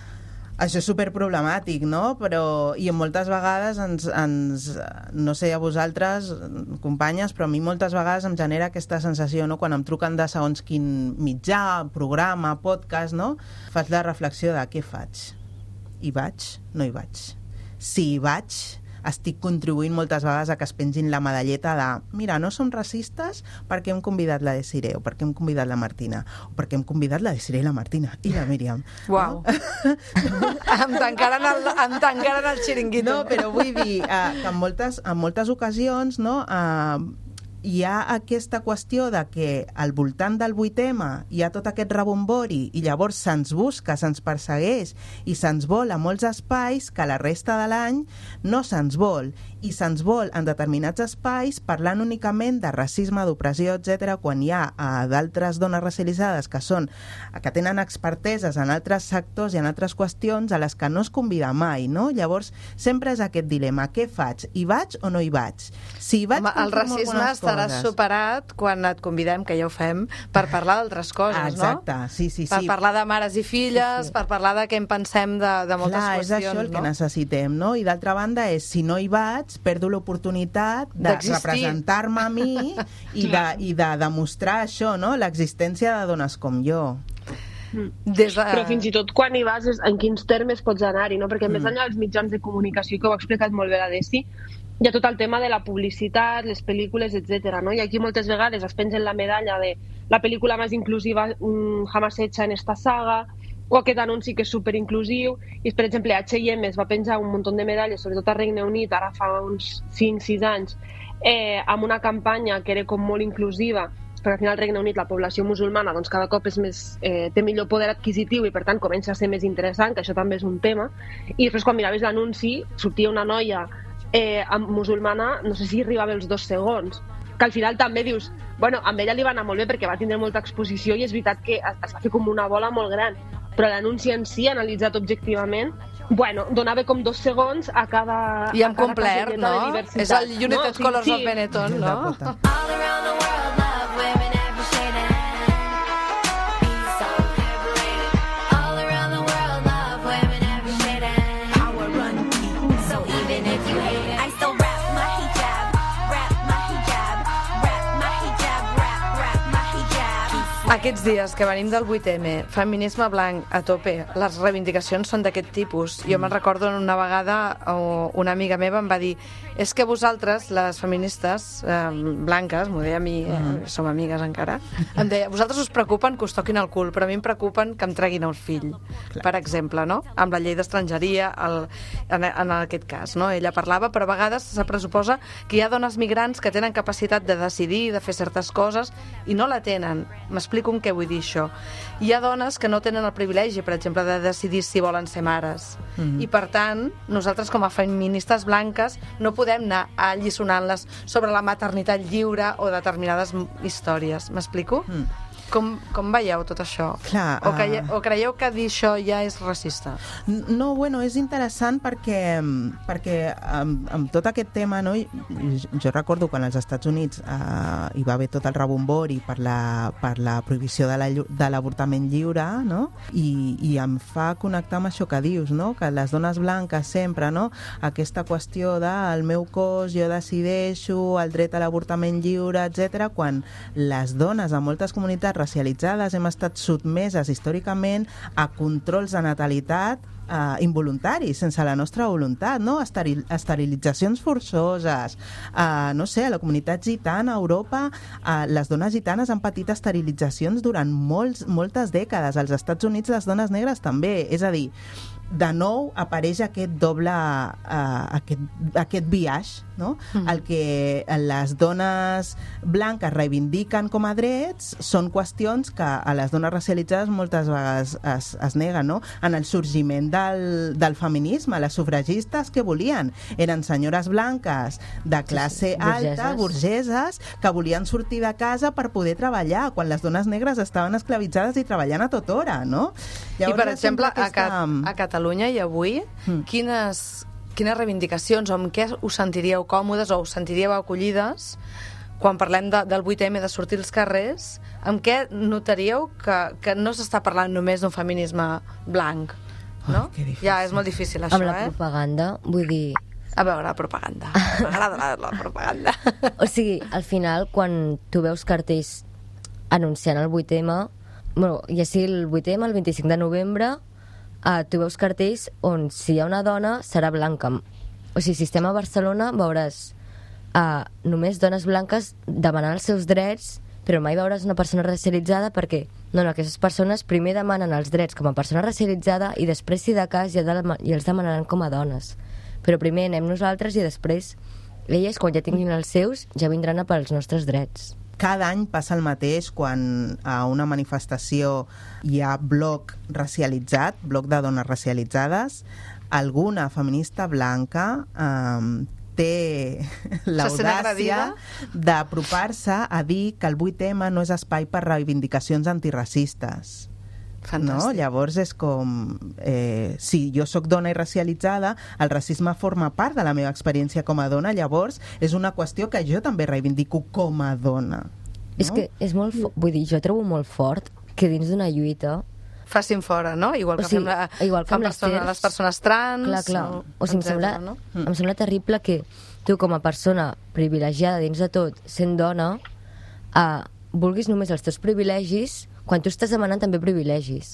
Això és superproblemàtic, no? Però, i moltes vegades ens, ens, no sé a vosaltres, companyes, però a mi moltes vegades em genera aquesta sensació, no? Quan em truquen de segons quin mitjà, programa, podcast, no? Faig la reflexió de què faig? Hi vaig? No hi vaig? Si hi vaig, estic contribuint moltes vegades a que es pengin la medalleta de mira, no som racistes perquè hem convidat la Desiree, o perquè hem convidat la Martina, o perquè hem convidat la Desiree i la Martina i la Míriam. Uau. No? em, tancaran el, em tancaran el xiringuito. No, però vull dir eh, que en moltes, en moltes ocasions, no, eh, hi ha aquesta qüestió de que al voltant del vuit ema hi ha tot aquest rebombori i llavors se'ns busca, se'ns persegueix i se'ns vol a molts espais que la resta de l'any no se'ns vol, i se'ns vol en determinats espais parlant únicament de racisme, d'opressió, etcètera, quan hi ha uh, d'altres dones racialitzades que són, que tenen experteses en altres sectors i en altres qüestions a les que no es convida mai, no? Llavors sempre és aquest dilema, què faig? Hi vaig o no hi vaig? Si hi vaig, home, el racisme estarà superat quan et convidem, que ja ho fem, per parlar d'altres coses, ah, exacte. no? Sí, sí, sí. Per parlar de mares i filles, sí, sí. per parlar de què en pensem de, de moltes Clar, qüestions, és això el no? que necessitem, no? I d'altra banda és, si no hi vaig, perdo l'oportunitat de representar-me a mi i, de, i de demostrar això, no? L'existència de dones com jo. Des de... Però fins i tot quan hi vas, en quins termes pots anar-hi, no? Perquè mm. més enllà dels mitjans de comunicació, que ho ha explicat molt bé la Desi, hi ha tot el tema de la publicitat, les pel·lícules, etcètera, no? I aquí moltes vegades es pengen la medalla de la pel·lícula més inclusiva um, jamás hecha en esta saga, o aquest anunci que és superinclusiu, i per exemple H i M es va penjar un munt de medalles, sobretot a Regne Unit, ara fa uns cinc sis anys, eh, amb una campanya que era com molt inclusiva, perquè al final al Regne Unit la població musulmana doncs, cada cop és més, eh, té millor poder adquisitiu i per tant comença a ser més interessant, que això també és un tema, i després quan miraves l'anunci sortia una noia eh, musulmana, no sé si arribava als dos segons, que al final també dius, bueno, amb ella li va anar molt bé perquè va tindre molta exposició i és veritat que es va fer com una bola molt gran, però l'anunci en si, analitzat objectivament, bueno, donava com dos segons a cada... I hem complert, no? És el United no? Colors sí, sí. of Benetton, no? All around the world, love women every shade of be so liberated. All around the world, love women every shade of power run deep. So even if you hate it, I still rap my hijab, rap my hijab, rap my hijab, rap, rap my hijab. Aquests dies que venim del vuit eme, feminisme blanc a tope, les reivindicacions són d'aquest tipus. Jo me'n recordo una vegada una amiga meva em va dir és que vosaltres, les feministes eh, blanques, m'ho deia a mi, eh, mm. som amigues encara, em deia, vosaltres us preocupen que us toquin el cul, però a mi em preocupen que em treguin el fill, Clar. per exemple, no? Amb la llei d'estrangeria, el, en, en aquest cas, no? Ella parlava, però a vegades se pressuposa que hi ha dones migrants que tenen capacitat de decidir, de fer certes coses, i no la tenen. M'explico en què vull dir això. Hi ha dones que no tenen el privilegi, per exemple, de decidir si volen ser mares. Mm-hmm. I, per tant, nosaltres com a feministes blanques no podem anar alliçonant-les sobre la maternitat lliure o determinades històries. M'explico? Mm. Com, com veieu tot això? Clar, o, que, o creieu que dir això ja és racista? No, bueno, és interessant perquè, perquè amb, amb tot aquest tema, no, jo recordo quan als Estats Units eh, hi va haver tot el rebombori per la, per la prohibició de, la, de l'avortament lliure, no? I, i em fa connectar amb això que dius, no? Que les dones blanques sempre, no? Aquesta qüestió de el meu cos, jo decideixo, el dret a l'avortament lliure, etcètera, quan les dones en moltes comunitats racialitzades hem estat sotmeses històricament a controls de natalitat Uh, involuntaris, sense la nostra voluntat, no? Esteril, esterilitzacions forçoses, uh, no sé, a la comunitat gitana a Europa, uh, les dones gitanes han patit esterilitzacions durant molts, moltes dècades. Als Estats Units les dones negres també, és a dir, de nou apareix aquest doble, uh, aquest, aquest biaix, no? Mm. El que les dones blanques reivindiquen com a drets són qüestions que a les dones racialitzades moltes vegades es, es neguen, no? En el sorgiment del, del feminisme, les sufragistes que volien eren senyores blanques de classe sí, sí. alta, burgeses, que volien sortir de casa per poder treballar, quan les dones negres estaven esclavitzades i treballant a tota hora, no? Llavors, I, per exemple, aquesta... a, Cat a Catalunya i avui, mm. quines, quines reivindicacions o amb què us sentiríeu còmodes o us sentiríeu acollides quan parlem de, del vuit eme, de sortir als carrers, amb què notaríeu que, que no s'està parlant només d'un feminisme blanc? No? Oh, ja, és molt difícil això, amb la eh? propaganda, vull dir... A veure, la propaganda. M'agrada la, la propaganda. O sigui, al final, quan tu veus cartells anunciant el vuit eme, bueno, ja sigui el vuit eme, el vint-i-cinc de novembre, uh, tu veus cartells on si hi ha una dona serà blanca. O sigui, si estem a Barcelona veuràs uh, només dones blanques demanant els seus drets, però mai veuràs una persona racialitzada perquè no, no, aquestes persones primer demanen els drets com a persona racialitzada i després, si de cas, ja, de, ja els demanaran com a dones. Però primer anem nosaltres i després elles, quan ja tinguin els seus, ja vindran a pels nostres drets. Cada any passa el mateix quan a una manifestació hi ha bloc racialitzat, bloc de dones racialitzades, alguna feminista blanca eh, té l'audàcia d'apropar-se a dir que el vuit eme no és espai per reivindicacions antiracistes. No? Llavors és com eh, si jo sóc dona i racialitzada, el racisme forma part de la meva experiència com a dona, llavors és una qüestió que jo també reivindico com a dona, no? És que és molt fo- vull dir, jo trobo molt fort que dins d'una lluita facin fora, no? Igual que o sigui, fem, la, igual que fan les, persona, les persones trans... Clar, clar. O, o sigui, em sembla, no? em sembla terrible que tu, com a persona privilegiada dins de tot, sent dona, eh, vulguis només els teus privilegis quan tu estàs demanant també privilegis.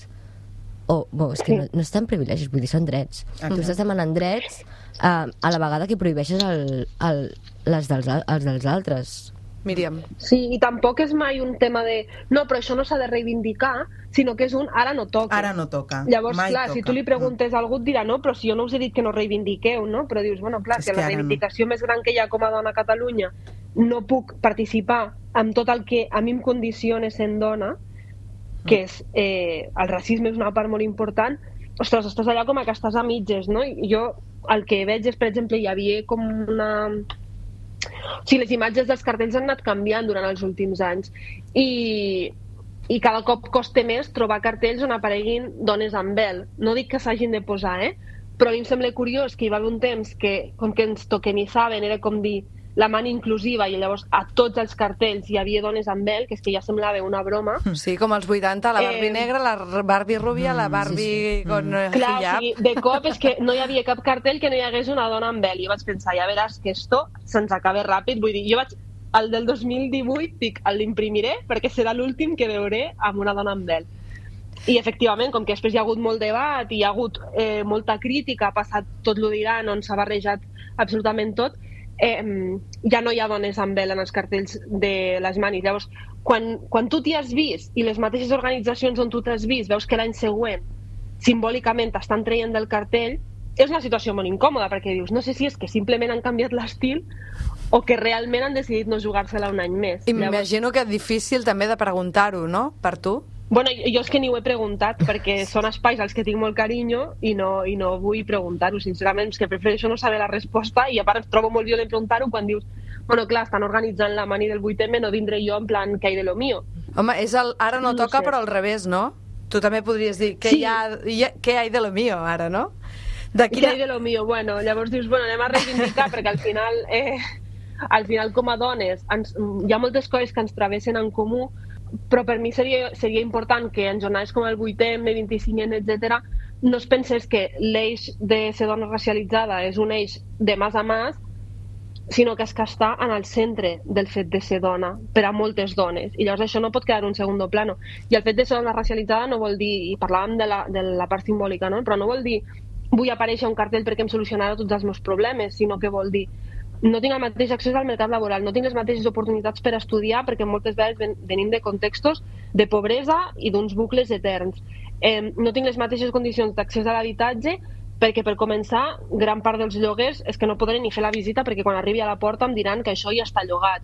O, bo, és que no, no estan privilegis, vull dir, són drets. Uh-huh. Tu estàs demanant drets eh, a la vegada que prohibeixes el, el, les dels, els dels altres. Míriam. Sí, i tampoc és mai un tema de no, però això no s'ha de reivindicar, sinó que és un ara no toca. Ara no toca. Llavors, mai clar, toca. si tu li preguntes a algú et dirà no, però si jo no us he dit que no reivindiqueu, no? Però dius, bueno, clar, És que que la ara reivindicació no. més gran que hi ha com a dona a Catalunya no puc participar amb tot el que a mi em condiciona sent dona, que és eh, el racisme és una part molt important. Ostres, estàs allà com a que estàs a mitges, no? I jo el que veig és, per exemple, hi havia com una... O sigui, les imatges dels cartells han anat canviant durant els últims anys i, i cada cop costa més trobar cartells on apareguin dones amb vel. No dic que s'hagin de posar, eh? Però a mi em sembla curiós que hi va haver un temps que, com que ens toquenizaven, era com dir la man inclusiva, i llavors a tots els cartells hi havia dones amb vel, que és que ja semblava una broma. Sí, com als vuitanta, la Barbie eh... negra, la Barbie rubia, la Barbie sí, sí. con mm. Clar, hijab. O sigui, de cop és que no hi havia cap cartell que no hi hagués una dona amb vel. I jo vaig pensar, ja veràs que esto se'ns acaba ràpid. Vull dir, jo vaig el del dos mil divuit, dic, el l'imprimiré perquè serà l'últim que veuré amb una dona amb vel. I efectivament, com que després hi ha hagut molt debat i hi ha hagut eh, molta crítica, ha passat tot lo d'Iran on s'ha barrejat absolutament tot, eh, ja no hi ha dones amb vel en els cartells de les manis. Llavors, quan, quan tu t'hi has vist i les mateixes organitzacions on tu t'has vist veus que l'any següent simbòlicament t'estan traient del cartell, és una situació molt incòmoda perquè dius, no sé si és que simplement han canviat l'estil o que realment han decidit no jugar-se-la un any més. Imagino que és difícil també de preguntar-ho, no?, per tu. Bueno, jo és que ni ho he preguntat perquè són espais als que tinc molt carinyo i no, i no vull preguntar-ho, sincerament, és que prefereixo no saber la resposta i a part trobo molt violent preguntar-ho quan dius, bueno, clar, estan organitzant la mani del vuit eme, no vindré jo en plan, què hi de lo mío? Home, és el, ara no, No toca, sé. però al revés, no? Tu també podries dir, què Sí. hi ha, hi ha, què hi ha de lo mío, ara, no? De Què hi de lo mío? Bueno, llavors dius, bueno, anem a reivindicar perquè al final, eh, al final com a dones ens, hi ha moltes coses que ens travessen en comú, però per mi seria, seria important que en jornades com el vuit eme, vint-i-cinc ene, etcètera, no es pensés que l'eix de ser dona racialitzada és un eix de mas a mas, sinó que és que està en el centre del fet de ser dona per a moltes dones, i llavors això no pot quedar en un segundo plano. I el fet de ser dona racialitzada no vol dir, i parlàvem de la, de la part simbòlica, no? Però no vol dir vull aparèixer a un cartell perquè em solucionarà tots els meus problemes, sinó que vol dir no tinc el mateix accés al mercat laboral, no tinc les mateixes oportunitats per estudiar perquè moltes vegades ven, venim de contextos de pobresa i d'uns bucles eterns. Eh, no tinc les mateixes condicions d'accés a l'habitatge perquè per començar gran part dels lloguers és que no podré ni fer la visita perquè quan arribi a la porta em diran que això ja està llogat.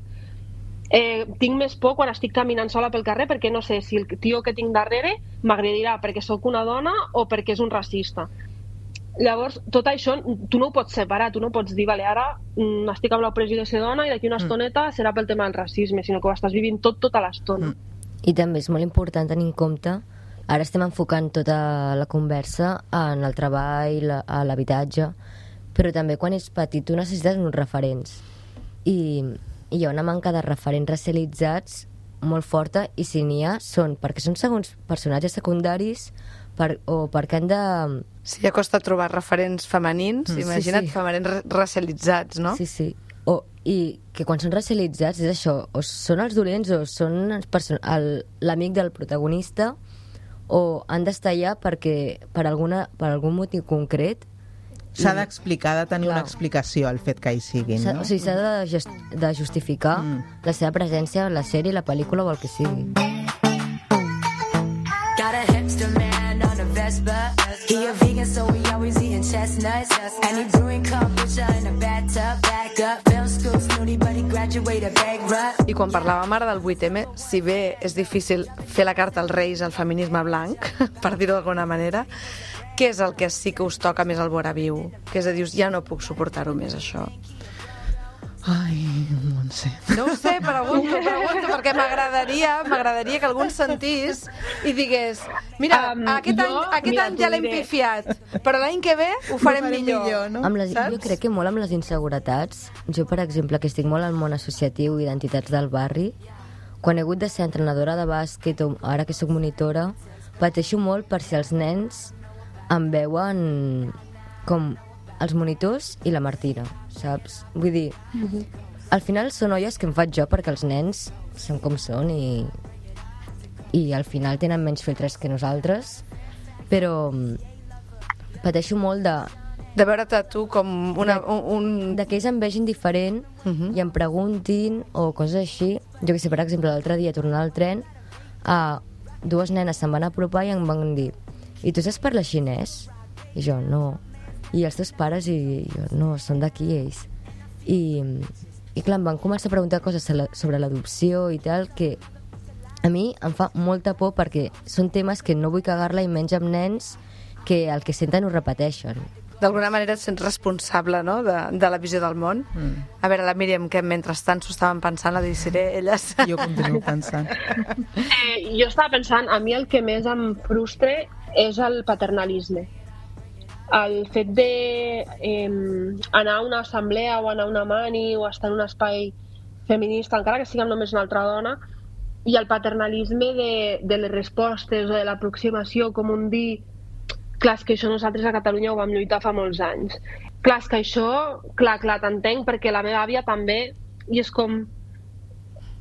Eh, tinc més por quan estic caminant sola pel carrer perquè no sé si el tio que tinc darrere m'agredirà perquè sóc una dona o perquè és un racista. Llavors, tot això tu no ho pots separar, tu no pots dir, vale, ara mm, estic amb l'opressió de ser dona i d'aquí una estoneta serà pel tema del racisme, sinó que ho estàs vivint tot tota l'estona. I també és molt important tenir en compte, ara estem enfocant tota la conversa en el treball, la- a l'habitatge, però també quan ets petit tu necessites uns referents. I, i hi ha una manca de referents racialitzats molt forta, i si n'hi ha són perquè són segons personatges secundaris per, o perquè han de... Sí, ja costa trobar referents femenins, Mm. imagina't, Sí, sí. femenins ra- racialitzats, no? Sí, sí. O, I que quan són racialitzats és això, o són els dolents o són els perso- el- l'amic del protagonista, o han d'estar allà perquè per, alguna, per algun motiu concret S'ha d'explicar, ha de tenir Clar. una explicació al fet que hi siguin, s'ha, no? o sigui, s'ha de, just, de justificar Mm. la seva presència en la sèrie, la pel·lícula o el que sigui. Got a hipster man on a Vespa. He a vegan, so we always eating chestnuts. And he brewing kombucha in a bathtub. Back up, film school snooty, but he graduated bankrupt. I quan parlàvem ara del vuit eme, si bé és difícil fer la carta als Reis al feminisme blanc, per dir-ho d'alguna manera, què és el que sí que us toca més al vora viu? Que és a dir, ja no puc suportar-ho més, això. Ai, Montse. No ho sé, pregunto, pregunto, perquè m'agradaria m'agradaria que algú ens sentís i digués, mira, Um, aquest jo, any, aquest mira, any t'ho ja l'hem diré. pifiat, però l'any que ve ho farem, farem millor. millor, no? Amb les, Saps? jo crec que molt amb les inseguretats. Jo, per exemple, que estic molt al món associatiu i d'entitats del barri, quan he hagut de ser entrenadora de bàsquet o ara que sóc monitora, pateixo molt per si els nens em veuen com els monitors i la Martina, saps? Vull dir, al final són olles que em faig jo perquè els nens són com són i, i al final tenen menys filtres que nosaltres, però mm, pateixo molt de, De veure't a tu com una, un, un... de que ells em vegin diferent Mhm. i em preguntin o coses així. Jo que sé, per exemple, l'altre dia tornant al tren, a dues nenes se'm van apropar i em van dir, i tu saps parlar xinès? I jo, no. I els teus pares? I jo, no, són d'aquí ells. I, i clar, em van començar a preguntar coses sobre l'adopció i tal, que a mi em fa molta por perquè són temes que no vull cagar-la i menys amb nens que el que senten ho repeteixen. D'alguna manera et sents responsable, no?, de, de la visió del món. Mm. A veure, la Míriam, que mentrestant s'ho estaven pensant, la diré elles. Jo continuo pensant. Eh, jo estava pensant, a mi el que més em frustra és el paternalisme. El fet de eh, anar a una assemblea o anar a una mani o estar en un espai feminista, encara que siguem només una altra dona, i el paternalisme de, de les respostes o de l'aproximació, com un dir, clar, és que això nosaltres a Catalunya ho vam lluitar fa molts anys. Clar, és que això, clar, clar, t'entenc, perquè la meva àvia també, i és com,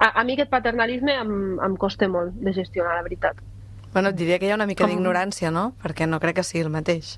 a, a mi aquest paternalisme em, em costa molt de gestionar, la veritat. Bueno, et diria que hi ha una mica d'ignorància, no? Perquè no crec que sigui el mateix.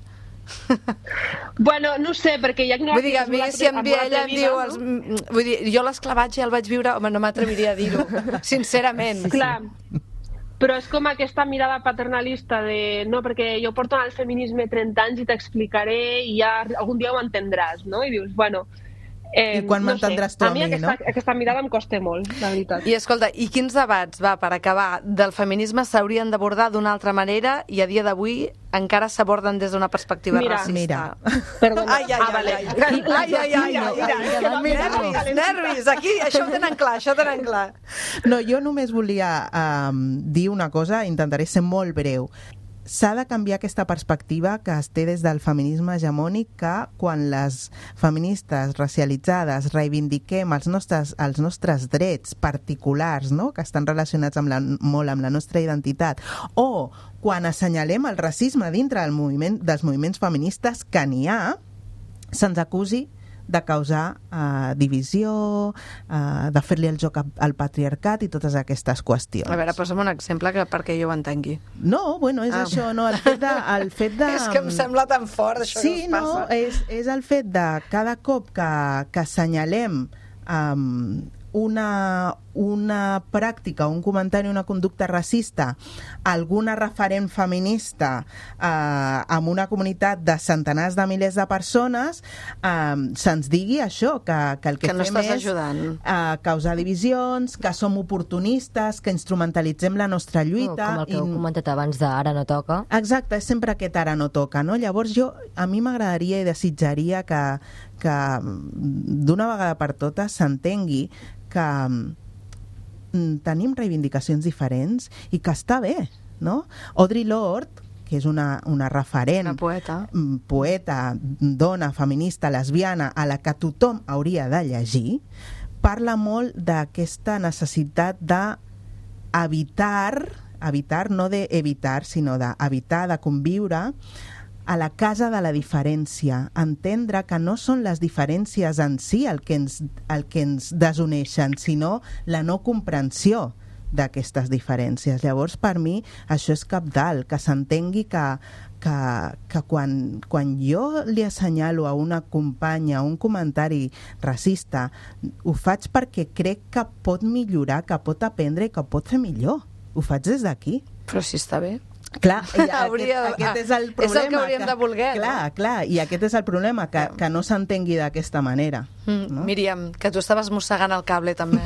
Bueno, no ho sé, perquè hi ha Vull dir que a mi, si em ve ella em diu... Els, no? Vull dir, jo l'esclavatge el vaig viure... Home, no m'atreviria a dir-ho, sincerament. Sí, clar, però és com aquesta mirada paternalista de no, perquè jo porto al feminisme trenta anys i t'explicaré i ja algun dia ho entendràs, no? I dius, bueno... Eh, I quan no m'entendràs sé. tu a mi? mi, aquesta, no? aquesta mirada em costa molt, la veritat. I escolta, i quins debats, va, per acabar, del feminisme s'haurien d'abordar d'una altra manera i a dia d'avui encara s'aborden des d'una perspectiva Mira, racista? mira. Perdona. Ai, ai, ah, ai, vale. ai, ai, ai, ai, ai, ai, nervis, nervis, aquí, això ho tenen clar, això ho tenen clar. No, jo només volia um, dir una cosa, intentaré ser molt breu. S'ha de canviar aquesta perspectiva que es té des del feminisme hegemònic, que quan les feministes racialitzades reivindiquem els nostres, els nostres drets particulars, no?, que estan relacionats amb la, molt amb la nostra identitat, o quan assenyalem el racisme dintre del moviment, dels moviments feministes, que n'hi ha, se'ns acusi de causar uh, divisió, uh, de fer-li el joc al patriarcat i totes aquestes qüestions. A veure, posa'm un exemple que perquè jo ho entengui. No, bueno, és Ah. això, no, el fet de... El fet de És que em sembla tan fort, això sí, que us passa. no, és, és el fet de cada cop que, que assenyalem um, una, una pràctica, un comentari, una conducta racista, alguna referent feminista eh, amb una comunitat de centenars de milers de persones, eh, se'ns digui això, que, que el que, Que no fem estàs és ajudant. eh, causar divisions, que som oportunistes, que instrumentalitzem la nostra No, lluita. com el que heu comentat abans d'ara no toca. Exacte, és sempre aquest ara no toca, no? Llavors jo, a mi m'agradaria i desitjaria que, que d'una vegada per totes s'entengui que mm, tenim reivindicacions diferents i que està bé, no? Audre Lorde, que és una, una referent, Una poeta. mm, poeta, dona, feminista, lesbiana, a la que tothom hauria de llegir, parla molt d'aquesta necessitat de evitar, evitar, no d'evitar, sinó d'evitar, de conviure a la casa de la diferència, entendre que no són les diferències en si el que ens, el que ens desuneixen, sinó la no comprensió d'aquestes diferències. Llavors, per mi, això és cabdal, que s'entengui que, que, que quan, quan jo li assenyalo a una companya un comentari racista, ho faig perquè crec que pot millorar, que pot aprendre i que pot fer millor. Ho faig des d'aquí. Però si està bé. Clar, i aquest, Hauria- aquest és el és problema. el que hauríem de voler, no? Clar, clar, i aquest és el problema, que, que no s'entengui d'aquesta manera. Mm, no? Míriam, que tu estaves mossegant el cable també.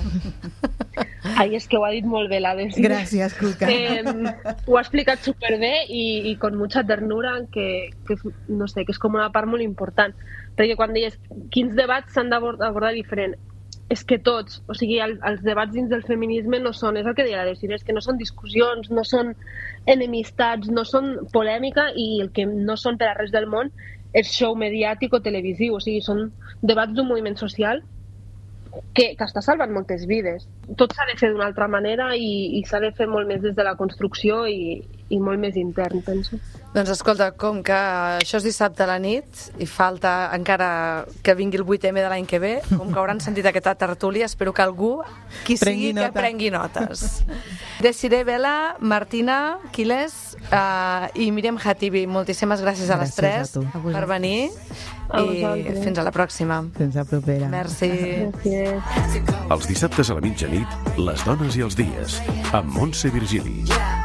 Ai, és que ho ha dit molt bé l'Ades. Gràcies, Cuca. Eh, ho ha explicat superbé i, i con mucha ternura, que, que, no sé, que és com una part molt important. Perquè quan deies quins debats s'han d'abordar diferent, és que tots, o sigui, el, els debats dins del feminisme no són, és el que deia la Desiree, és que no són discussions, no són enemistats, no són polèmica, i el que no són per a res del món és show mediàtic o televisiu, o sigui, són debats d'un moviment social que, que està salvant moltes vides. Tot s'ha de fer d'una altra manera i, i s'ha de fer molt més des de la construcció i, i molt més intern, penso. Doncs escolta, com que això és dissabte a la nit i falta encara que vingui el vuit eme de l'any que ve, com que hauran sentit aquesta tertúlia, espero que algú, qui Prengui sigui, nota. que prengui notes. Desiree Vela, Martina Quiles uh, i Míriam Hatibi, moltíssimes gràcies a les Gràcies tres a tu. per venir A i vosaltres. fins a la pròxima. Fins la propera. Merci. Gràcies. Els dissabtes a la mitjanit, les dones i els dies, amb Montse Virgili.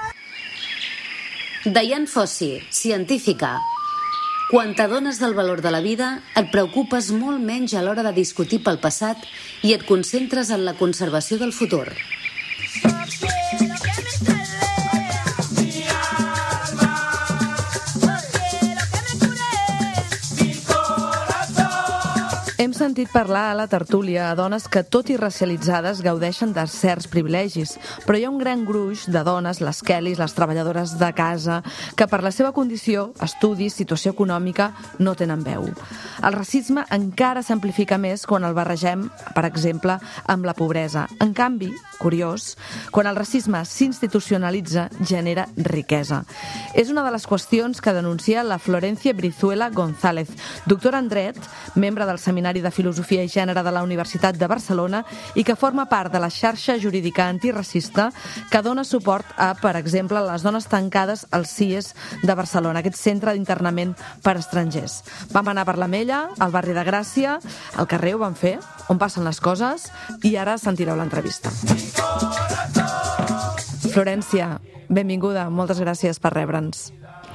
Diane Fossey, científica. Quan t'adones del valor de la vida, et preocupes molt menys a l'hora de discutir pel passat i et concentres en la conservació del futur. Hem sentit parlar a la tertúlia a dones que, tot i racialitzades, gaudeixen de certs privilegis, però hi ha un gran gruix de dones, les Kellys, les treballadores de casa, que per la seva condició, estudis, situació econòmica, no tenen veu. El racisme encara s'amplifica més quan el barregem, per exemple, amb la pobresa. En canvi, curiós, quan el racisme s'institucionalitza, genera riquesa. És una de les qüestions que denuncia la Florencia Brizuela González, doctora en dret, membre del Seminari Seminari de Filosofia i Gènere de la Universitat de Barcelona i que forma part de la xarxa jurídica antiracista que dona suport a, per exemple, les dones tancades als C I E S de Barcelona, aquest centre d'internament per estrangers. Vam anar per l'Ametlla, al barri de Gràcia, al carrer ho vam fer, on passen les coses, i ara sentireu l'entrevista. Florència, benvinguda, moltes gràcies per rebre'ns.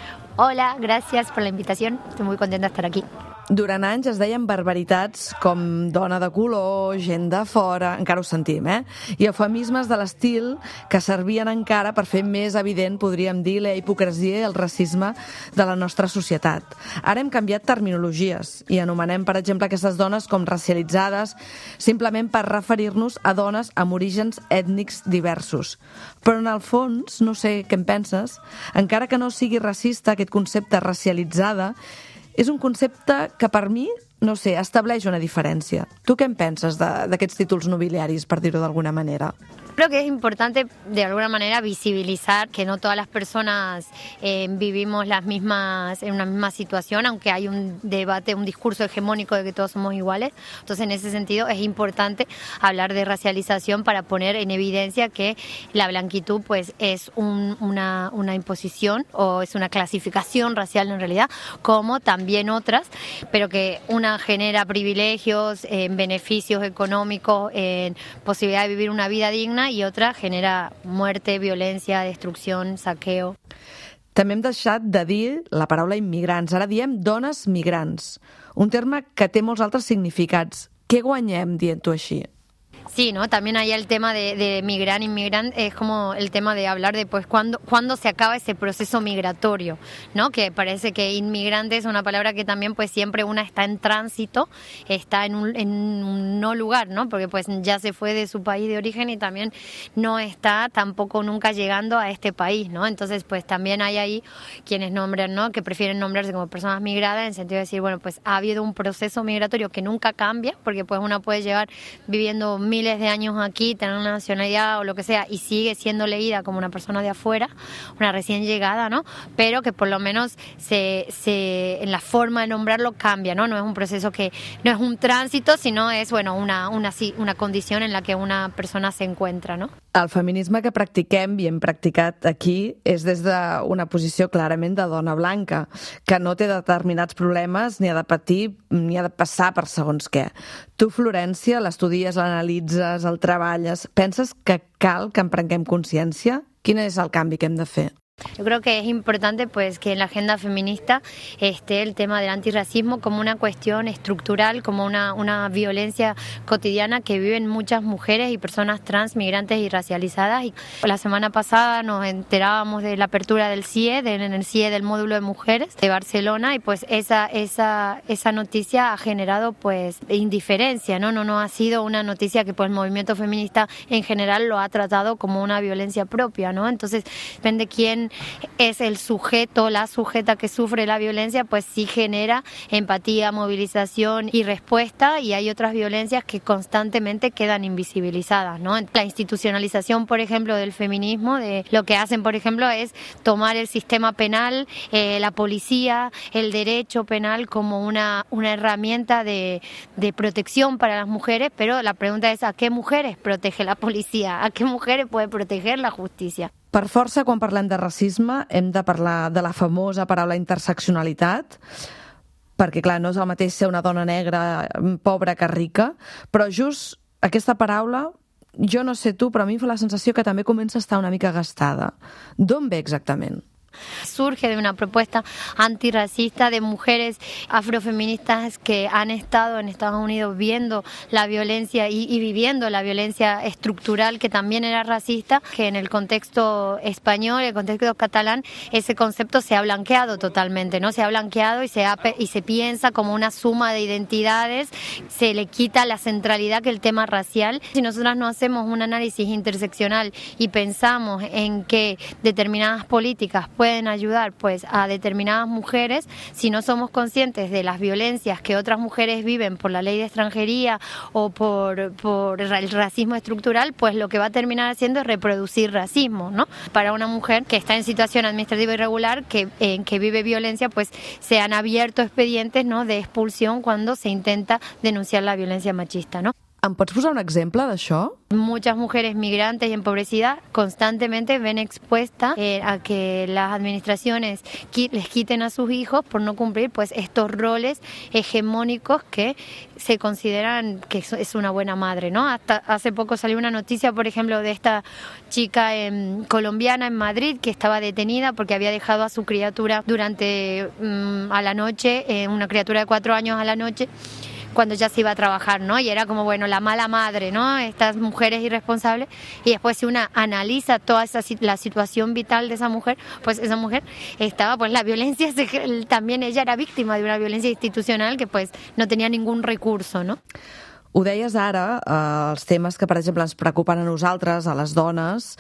Hola, gracias por la invitación. Estoy muy contenta de estar aquí. Durant anys es deien barbaritats com dona de color, gent de fora, encara ho sentim, eh? I eufemismes de l'estil que servien encara per fer més evident, podríem dir, la hipocresia i el racisme de la nostra societat. Ara hem canviat terminologies i anomenem, per exemple, aquestes dones com racialitzades, simplement per referir-nos a dones amb orígens ètnics diversos. Però en el fons, no sé què en penses, encara que no sigui racista, aquest concepte racialitzada és un concepte que per mi, no sé, estableix una diferència. Tu què en penses d'aquests títols nobiliaris, per dir-ho d'alguna manera? Creo que es importante de alguna manera visibilizar que no todas las personas eh, vivimos las mismas en una misma situación, aunque hay un debate, un discurso hegemónico de que todos somos iguales. Entonces, en ese sentido, es importante hablar de racialización para poner en evidencia que la blanquitud pues es un, una, una imposición o es una clasificación racial en realidad, como también otras, pero que una genera privilegios, eh, beneficios económicos, eh, posibilidad de vivir una vida digna, i otra genera muerte, violència, destrucció, saqueo. També hem deixat de dir la paraula immigrants. Ara diem dones migrants, un terme que té molts altres significats. Què guanyem dient-ho així? Sí, ¿no? También hay el tema de, de migrar, inmigrante, es como el tema de hablar de pues cuándo, cuándo se acaba ese proceso migratorio, ¿no? Que parece que inmigrante es una palabra que también pues siempre una está en tránsito, está en un, en un no lugar, ¿no? Porque pues ya se fue de su país de origen y también no está tampoco nunca llegando a este país, ¿no? Entonces pues también hay ahí quienes nombran, ¿no? Que prefieren nombrarse como personas migradas en el sentido de decir, bueno, pues ha habido un proceso migratorio que nunca cambia, porque pues una puede llegar viviendo miles de años aquí, tener una nacionalidad o lo que sea y sigue siendo leída como una persona de afuera, una recién llegada, ¿no? Pero que por lo menos se, se, en la forma de nombrarlo cambia, ¿no? No es un proceso que, no es un tránsito, sino es, bueno, una, una, una condición en la que una persona se encuentra, ¿no? El feminisme que practiquem i hem practicat aquí és des d'una posició clarament de dona blanca, que no té determinats problemes ni ha de patir ni ha de passar per segons què. Tu, Florència, l'estudies, l'analitzes, el treballes. Penses que cal que en prenguem consciència? Quin és el canvi que hem de fer? Yo creo que es importante pues que en la agenda feminista esté el tema del antirracismo como una cuestión estructural, como una, una violencia cotidiana que viven muchas mujeres y personas trans, migrantes y racializadas. Y la semana pasada nos enterábamos de la apertura del C I E, de, en el C I E del módulo de mujeres de Barcelona, y pues esa, esa, esa noticia ha generado pues indiferencia, ¿no? No, no ha sido una noticia que pues el movimiento feminista en general lo ha tratado como una violencia propia, ¿no? Entonces depende quién es el sujeto, la sujeta que sufre la violencia, pues sí genera empatía, movilización y respuesta, y hay otras violencias que constantemente quedan invisibilizadas, ¿no? La institucionalización, por ejemplo, del feminismo, de lo que hacen, por ejemplo, es tomar el sistema penal, eh, la policía, el derecho penal como una, una herramienta de, de protección para las mujeres, pero la pregunta es ¿a qué mujeres protege la policía? ¿A qué mujeres puede proteger la justicia? Per força, quan parlem de racisme, hem de parlar de la famosa paraula interseccionalitat, perquè, clar, no és el mateix ser una dona negra pobra que rica, però just aquesta paraula, jo no sé tu, però a mi em fa la sensació que també comença a estar una mica gastada. D'on ve exactament? Surge de una propuesta antirracista de mujeres afrofeministas que han estado en Estados Unidos viendo la violencia y, y viviendo la violencia estructural que también era racista, que en el contexto español, el contexto catalán, ese concepto se ha blanqueado totalmente, ¿no? Se ha blanqueado y se, ha, y se piensa como una suma de identidades, se le quita la centralidad que el tema racial. Si nosotras no hacemos un análisis interseccional y pensamos en que determinadas políticas pueden pueden ayudar pues a determinadas mujeres, si no somos conscientes de las violencias que otras mujeres viven por la ley de extranjería o por, por el racismo estructural, pues lo que va a terminar haciendo es reproducir racismo, ¿no? Para una mujer que está en situación administrativa irregular, que, en que vive violencia, pues se han abierto expedientes, ¿no?, de expulsión cuando se intenta denunciar la violencia machista, ¿no? Em pots posar un exemple d'això? Muchas mujeres migrantes y empobrecidas constantemente ven expuestas eh, a que las administraciones qui- les quiten a sus hijos por no cumplir pues estos roles hegemónicos que se consideran que es una buena madre, ¿no? Hasta hace poco salió una noticia, por ejemplo, de esta chica eh, colombiana en Madrid que estaba detenida porque había dejado a su criatura durante mm, a la noche, eh, una criatura de cuatro años a la noche, cuando ya se iba a trabajar, ¿no? Y era como, bueno, la mala madre, ¿no? Estas mujeres irresponsables. Y después si una analiza toda esa la situación vital de esa mujer, pues esa mujer estaba, pues la violencia, también ella era víctima de una violencia institucional que pues no tenía ningún recurso, ¿no? Ho deies ara, eh, els temes que, per exemple, ens preocupen a nosaltres, a les dones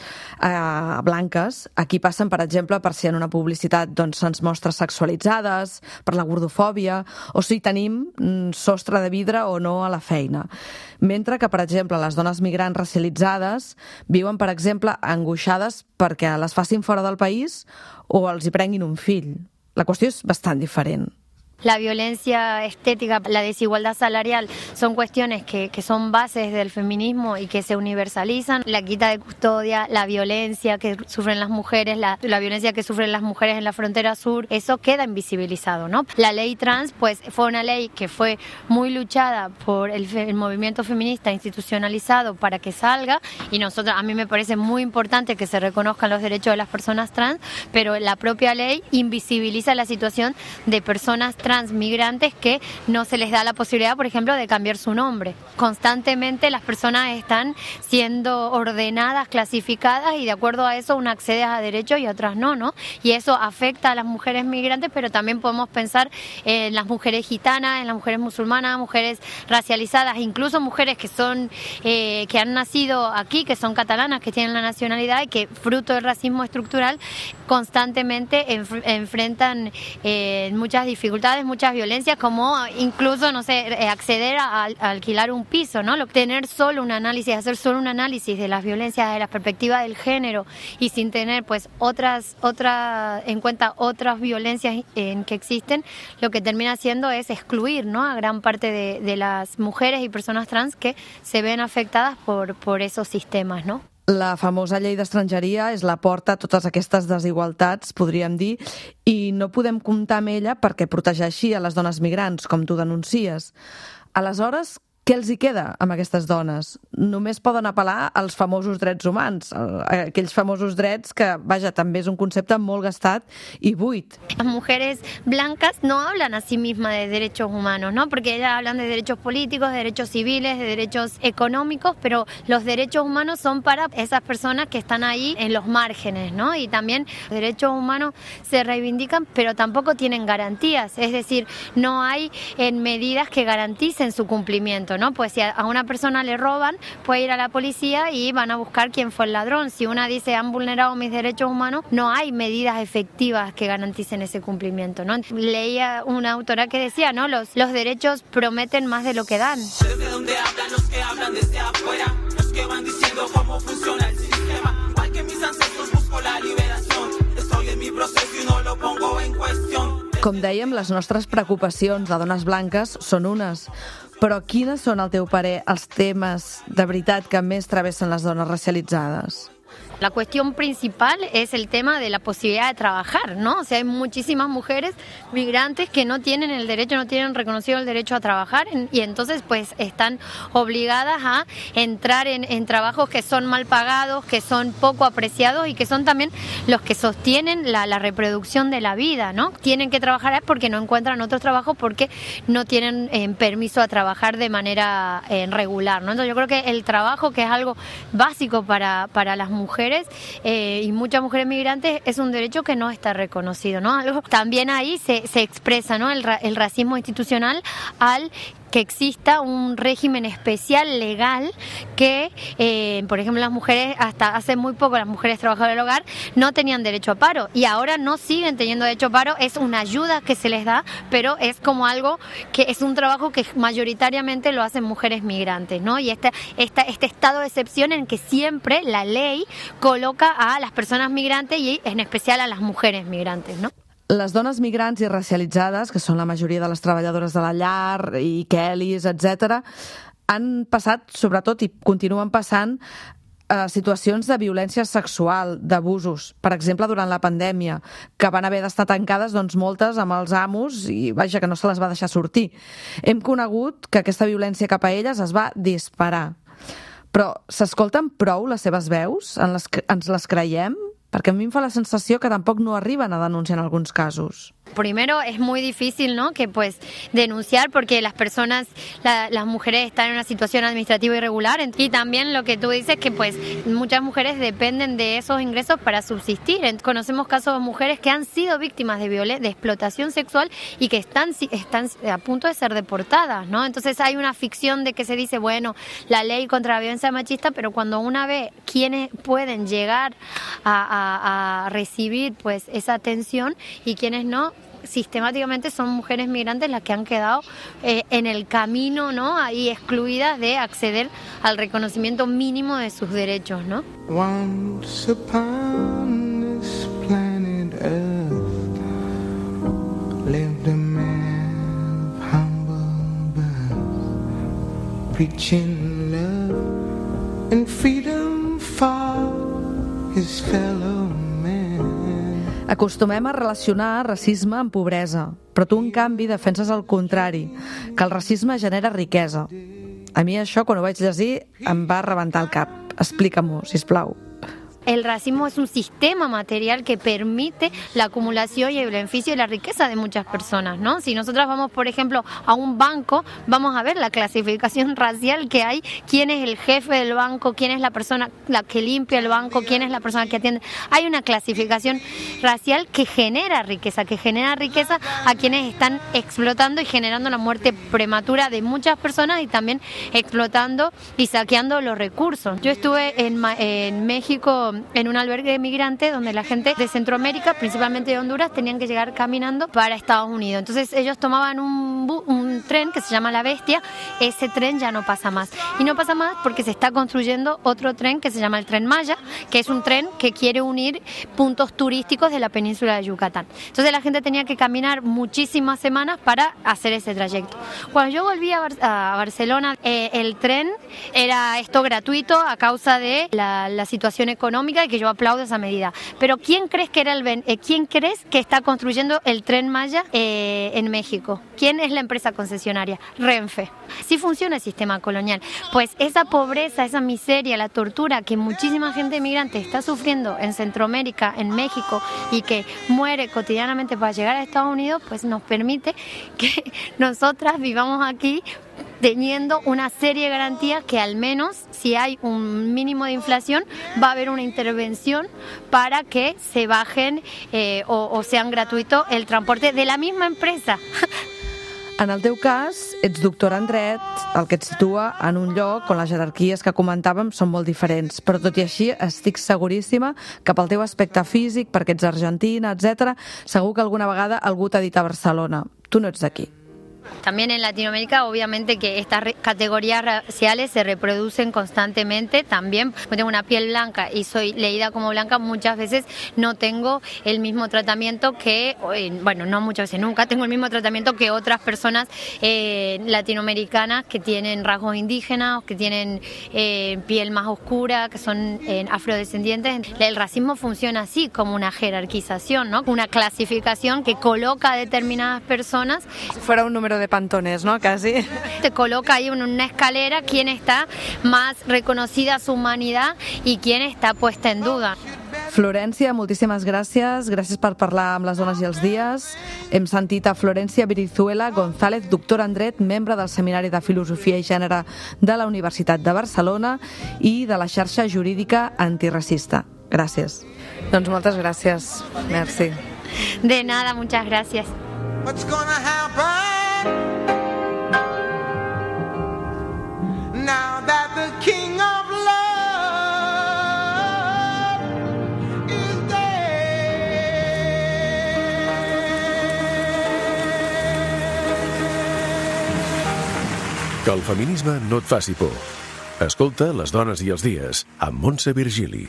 eh, blanques, aquí passen, per exemple, per si en una publicitat doncs, se'ns mostra sexualitzades, per la gordofòbia, o si tenim mm, sostre de vidre o no a la feina. Mentre que, per exemple, les dones migrants racialitzades viuen, per exemple, angoixades perquè les facin fora del país o els hi prenguin un fill. La qüestió és bastant diferent. La violencia estética, la desigualdad salarial son cuestiones que, que son bases del feminismo y que se universalizan. La quita de custodia, la violencia que sufren las mujeres, la, la violencia que sufren las mujeres en la frontera sur, eso queda invisibilizado, ¿no? La ley trans pues fue una ley que fue muy luchada por el, el movimiento feminista institucionalizado para que salga, y nosotros, a mí me parece muy importante que se reconozcan los derechos de las personas trans, pero la propia ley invisibiliza la situación de personas trans transmigrantes que no se les da la posibilidad, por ejemplo, de cambiar su nombre. Constantemente las personas están siendo ordenadas, clasificadas, y de acuerdo a eso una accede a derechos y otras no, ¿no? Y eso afecta a las mujeres migrantes, pero también podemos pensar en las mujeres gitanas, en las mujeres musulmanas, mujeres racializadas, incluso mujeres que son eh, que han nacido aquí, que son catalanas, que tienen la nacionalidad y que fruto del racismo estructural constantemente enf- enfrentan eh, muchas dificultades, muchas violencias, como incluso, no sé, acceder a, a alquilar un piso, ¿no? Tener solo un análisis, hacer solo un análisis de las violencias de la perspectiva del género y sin tener, pues, otras, otras, en cuenta otras violencias en que existen, lo que termina haciendo es excluir, ¿no?, a gran parte de, de las mujeres y personas trans que se ven afectadas por, por esos sistemas, ¿no? La famosa llei d'estrangeria és la porta a totes aquestes desigualtats, podríem dir, i no podem comptar amb ella perquè protegeixi a les dones migrants, com tu denuncies. Aleshores, què els hi queda amb aquestes dones? Només poden apel·lar als famosos drets humans, aquells famosos drets que, vaja, també és un concepte molt gastat y buit. Las mujeres blancas no hablan a sí mismas de derechos humanos, ¿no? Porque ellas hablan de derechos políticos, de derechos civiles, de derechos económicos, pero los derechos humanos son para esas personas que están ahí en los márgenes, ¿no? Y también los derechos humanos se reivindican, pero tampoco tienen garantías, es decir, no hay en medidas que garanticen su cumplimiento, ¿no? Pues si a una persona le roban, puede ir a la policía y van a buscar quién fue el ladrón. Si una dice han vulnerado mis derechos humanos, no hay medidas efectivas que garanticen ese cumplimiento, ¿no? Leía una autora que decía, ¿no? Los, los derechos prometen más de lo que dan. Desde donde hablan los que hablan desde afuera, los que van diciendo cómo funciona el sistema. Igual que mis ancestros busco la liberación. Estoy en mi proceso y no lo pongo en cuestión. Com dèiem, les nostres preocupacions de dones blanques són unes. Però quines són, al teu parer, els temes de veritat que més travessen les dones racialitzades? La cuestión principal es el tema de la posibilidad de trabajar, ¿no? O sea, hay muchísimas mujeres migrantes que no tienen el derecho, no tienen reconocido el derecho a trabajar y entonces pues están obligadas a entrar en, en trabajos que son mal pagados, que son poco apreciados y que son también los que sostienen la, la reproducción de la vida, ¿no? Tienen que trabajar porque no encuentran otros trabajos porque no tienen eh, permiso a trabajar de manera eh, regular, ¿no? Entonces yo creo que el trabajo, que es algo básico para, para las mujeres, Eh, y muchas mujeres migrantes, es un derecho que no está reconocido, ¿no? Algo, también ahí se, se expresa, ¿no?, el, ra, el racismo institucional al que exista un régimen especial legal que, eh, por ejemplo, las mujeres, hasta hace muy poco, las mujeres trabajadoras del hogar no tenían derecho a paro y ahora no siguen teniendo derecho a paro. Es una ayuda que se les da, pero es como algo que es un trabajo que mayoritariamente lo hacen mujeres migrantes, ¿no? Y este, esta, este estado de excepción en que siempre la ley coloca a las personas migrantes y en especial a las mujeres migrantes, ¿no? Les dones migrants i racialitzades, que són la majoria de les treballadores de la llar i Kellys, etcètera, han passat, sobretot, i continuen passant, eh, situacions de violència sexual, d'abusos. Per exemple, durant la pandèmia, que van haver d'estar tancades, doncs, moltes amb els amos i, vaja, que no se les va deixar sortir. Hem conegut que aquesta violència cap a elles es va disparar. Però s'escolten prou les seves veus? En les, ens les creiem? Perquè a mi em fa la sensació que tampoc no arriben a denunciar en alguns casos. Primero es muy difícil, ¿no?, que pues denunciar porque las personas, la, las mujeres están en una situación administrativa irregular y también lo que tú dices que pues muchas mujeres dependen de esos ingresos para subsistir. Conocemos casos de mujeres que han sido víctimas de violencia, de explotación sexual y que están, están a punto de ser deportadas, ¿no? Entonces hay una ficción de que se dice, bueno, la ley contra la violencia machista, pero cuando una ve quiénes pueden llegar a, a, a recibir pues esa atención y quiénes no, sistemáticamente son mujeres migrantes las que han quedado eh, en el camino, ¿no?, ahí excluidas de acceder al reconocimiento mínimo de sus derechos, ¿no? Once upon this planet Earth lived a man of humble birth, preaching love and freedom for his fellow man. Acostumem a relacionar racisme amb pobresa, però tu, en canvi, defenses el contrari, que el racisme genera riquesa. A mi això, quan ho vaig llegir, em va rebentar el cap. Explica-m'ho, sisplau. El racismo es un sistema material que permite la acumulación y el beneficio y la riqueza de muchas personas, ¿no? Si nosotras vamos, por ejemplo, a un banco, vamos a ver la clasificación racial que hay, quién es el jefe del banco, quién es la persona la que limpia el banco, quién es la persona que atiende. Hay una clasificación racial que genera riqueza, que genera riqueza a quienes están explotando y generando la muerte prematura de muchas personas y también explotando y saqueando los recursos. Yo estuve en, en México en un albergue de migrantes donde la gente de Centroamérica, principalmente de Honduras, tenían que llegar caminando para Estados Unidos. Entonces ellos tomaban un, bu- un tren que se llama La Bestia. Ese tren ya no pasa más. Y no pasa más porque se está construyendo otro tren que se llama el Tren Maya, que es un tren que quiere unir puntos turísticos de la península de Yucatán. Entonces la gente tenía que caminar muchísimas semanas para hacer ese trayecto. Cuando yo volví a, Bar- a Barcelona, eh, el tren era esto gratuito a causa de la, la situación económica, y que yo aplaudo esa medida. Pero ¿quién crees que era el ben- eh, quién crees que está construyendo el Tren Maya eh, en México? ¿Quién es la empresa concesionaria? Renfe. Sí funciona el sistema colonial. Pues esa pobreza, esa miseria, la tortura que muchísima gente migrante está sufriendo en Centroamérica, en México, y que muere cotidianamente para llegar a Estados Unidos, pues nos permite que nosotras vivamos aquí teniendo una serie de garantías que al menos si hay un mínimo de inflación va a haber una intervención para que se bajen eh, o, o sean gratuito el transporte de la misma empresa. En el teu cas, ets doctora en dret, el que et situa en un lloc on les jerarquies que comentàvem són molt diferents, però tot i així estic seguríssima que pel teu aspecte físic, perquè ets argentina, etcètera, segur que alguna vegada algú t'ha dit a Barcelona: tu no ets d'aquí. También en Latinoamérica, obviamente que estas re- categorías raciales se reproducen constantemente. También, yo tengo una piel blanca y soy leída como blanca, muchas veces no tengo el mismo tratamiento que, eh, bueno, no muchas veces, nunca tengo el mismo tratamiento que otras personas eh, latinoamericanas que tienen rasgos indígenas, que tienen eh, piel más oscura, que son eh, afrodescendientes. El racismo funciona así, como una jerarquización, ¿no? Una clasificación que coloca a determinadas personas. Si fuera un número de pantones, ¿no? Casi. Te coloca ahí en una escalera quién está más reconocida su humanidad y quién está puesta en duda. Florència, moltíssimes gràcies. Gràcies per parlar amb les dones i els dies. Hem sentit a Florència Brizuela González, doctora en dret, membre del Seminari de Filosofia i Gènere de la Universitat de Barcelona i de la xarxa jurídica antiracista. Gràcies. Doncs moltes gràcies. Merci. De nada, muchas gracias. What's gonna happen Que el feminisme no et faci por. Escolta Les dones i els dies, amb Montse Virgili.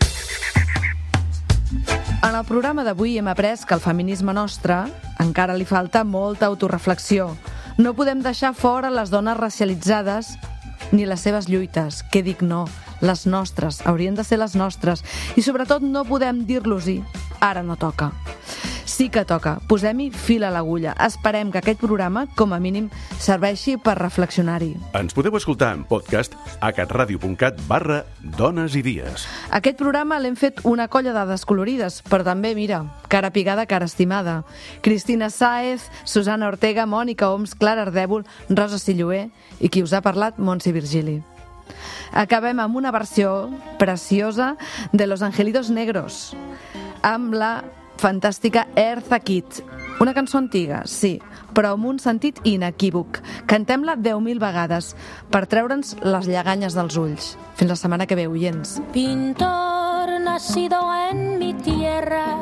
En el programa d'avui hem après que al feminisme nostre encara li falta molta autoreflexió. No podem deixar fora les dones racialitzades ni les seves lluites. Què dic no? Les nostres. Haurien de ser les nostres. I sobretot no podem dir-los-hi. Ara no toca. Sí que toca. Posem-hi fil a l'agulla. Esperem que aquest programa, com a mínim, serveixi per reflexionar-hi. Ens podeu escoltar en podcast a catradio.cat barra dones i dies. Aquest programa l'hem fet una colla de descolorides, però també, mira, cara pigada, cara estimada. Cristina Sáez, Susana Ortega, Mònica Oms, Clara Ardèvol, Rosa Silloé i qui us ha parlat, Montse Virgili. Acabem amb una versió preciosa de Los Angelitos Negros, amb la fantàstica Eartha Kitt. Una cançó antiga, sí, però amb un sentit inequívoc. Cantem-la deu mil vegades per treure'ns les lleganyes dels ulls. Fins la setmana que ve, oients. Pintor nacido en mi tierra,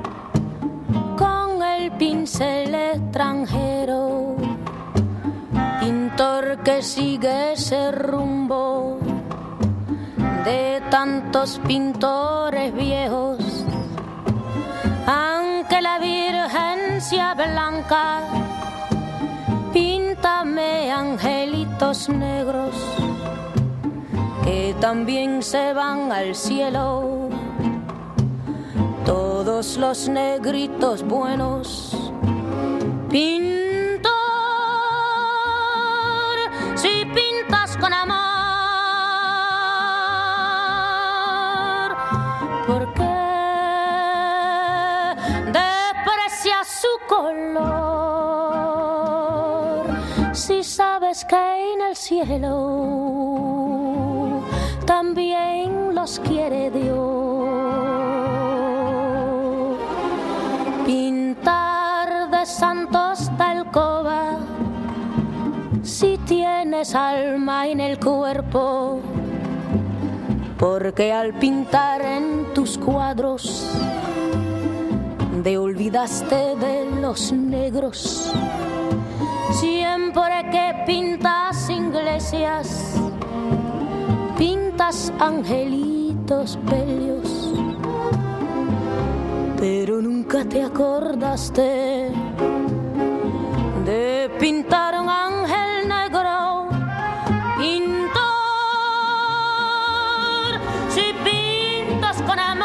con el pincel extranjero, pintor que sigue ese rumbo de tantos pintores viejos. Aunque la Virgen sea blanca, píntame angelitos negros que también se van al cielo. Todos los negritos buenos. Pintor, si pintas con amor, ¿por qué su color? Si sabes que en el cielo también los quiere Dios. Pintar de santos de alcoba, si tienes alma en el cuerpo, porque al pintar en tus cuadros te olvidaste de los negros. Siempre que pintas iglesias, pintas angelitos bellos, pero nunca te acordaste de pintar un ángel negro. Pintor, si pintas con amor,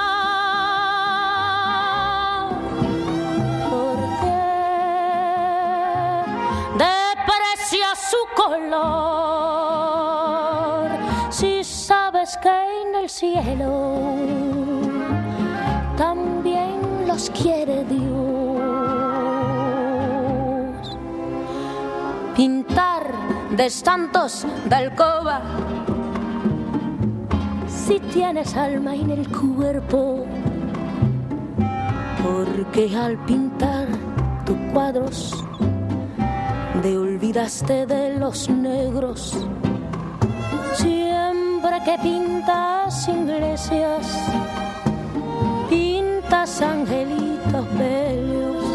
su color, si sabes que en el cielo también los quiere Dios. Pintar de santos de alcoba, si tienes alma en el cuerpo, porque al pintar tus cuadros te olvidaste de los negros. Siempre que pintas iglesias, pintas angelitos bellos,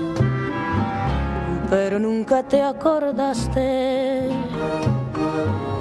pero nunca te acordaste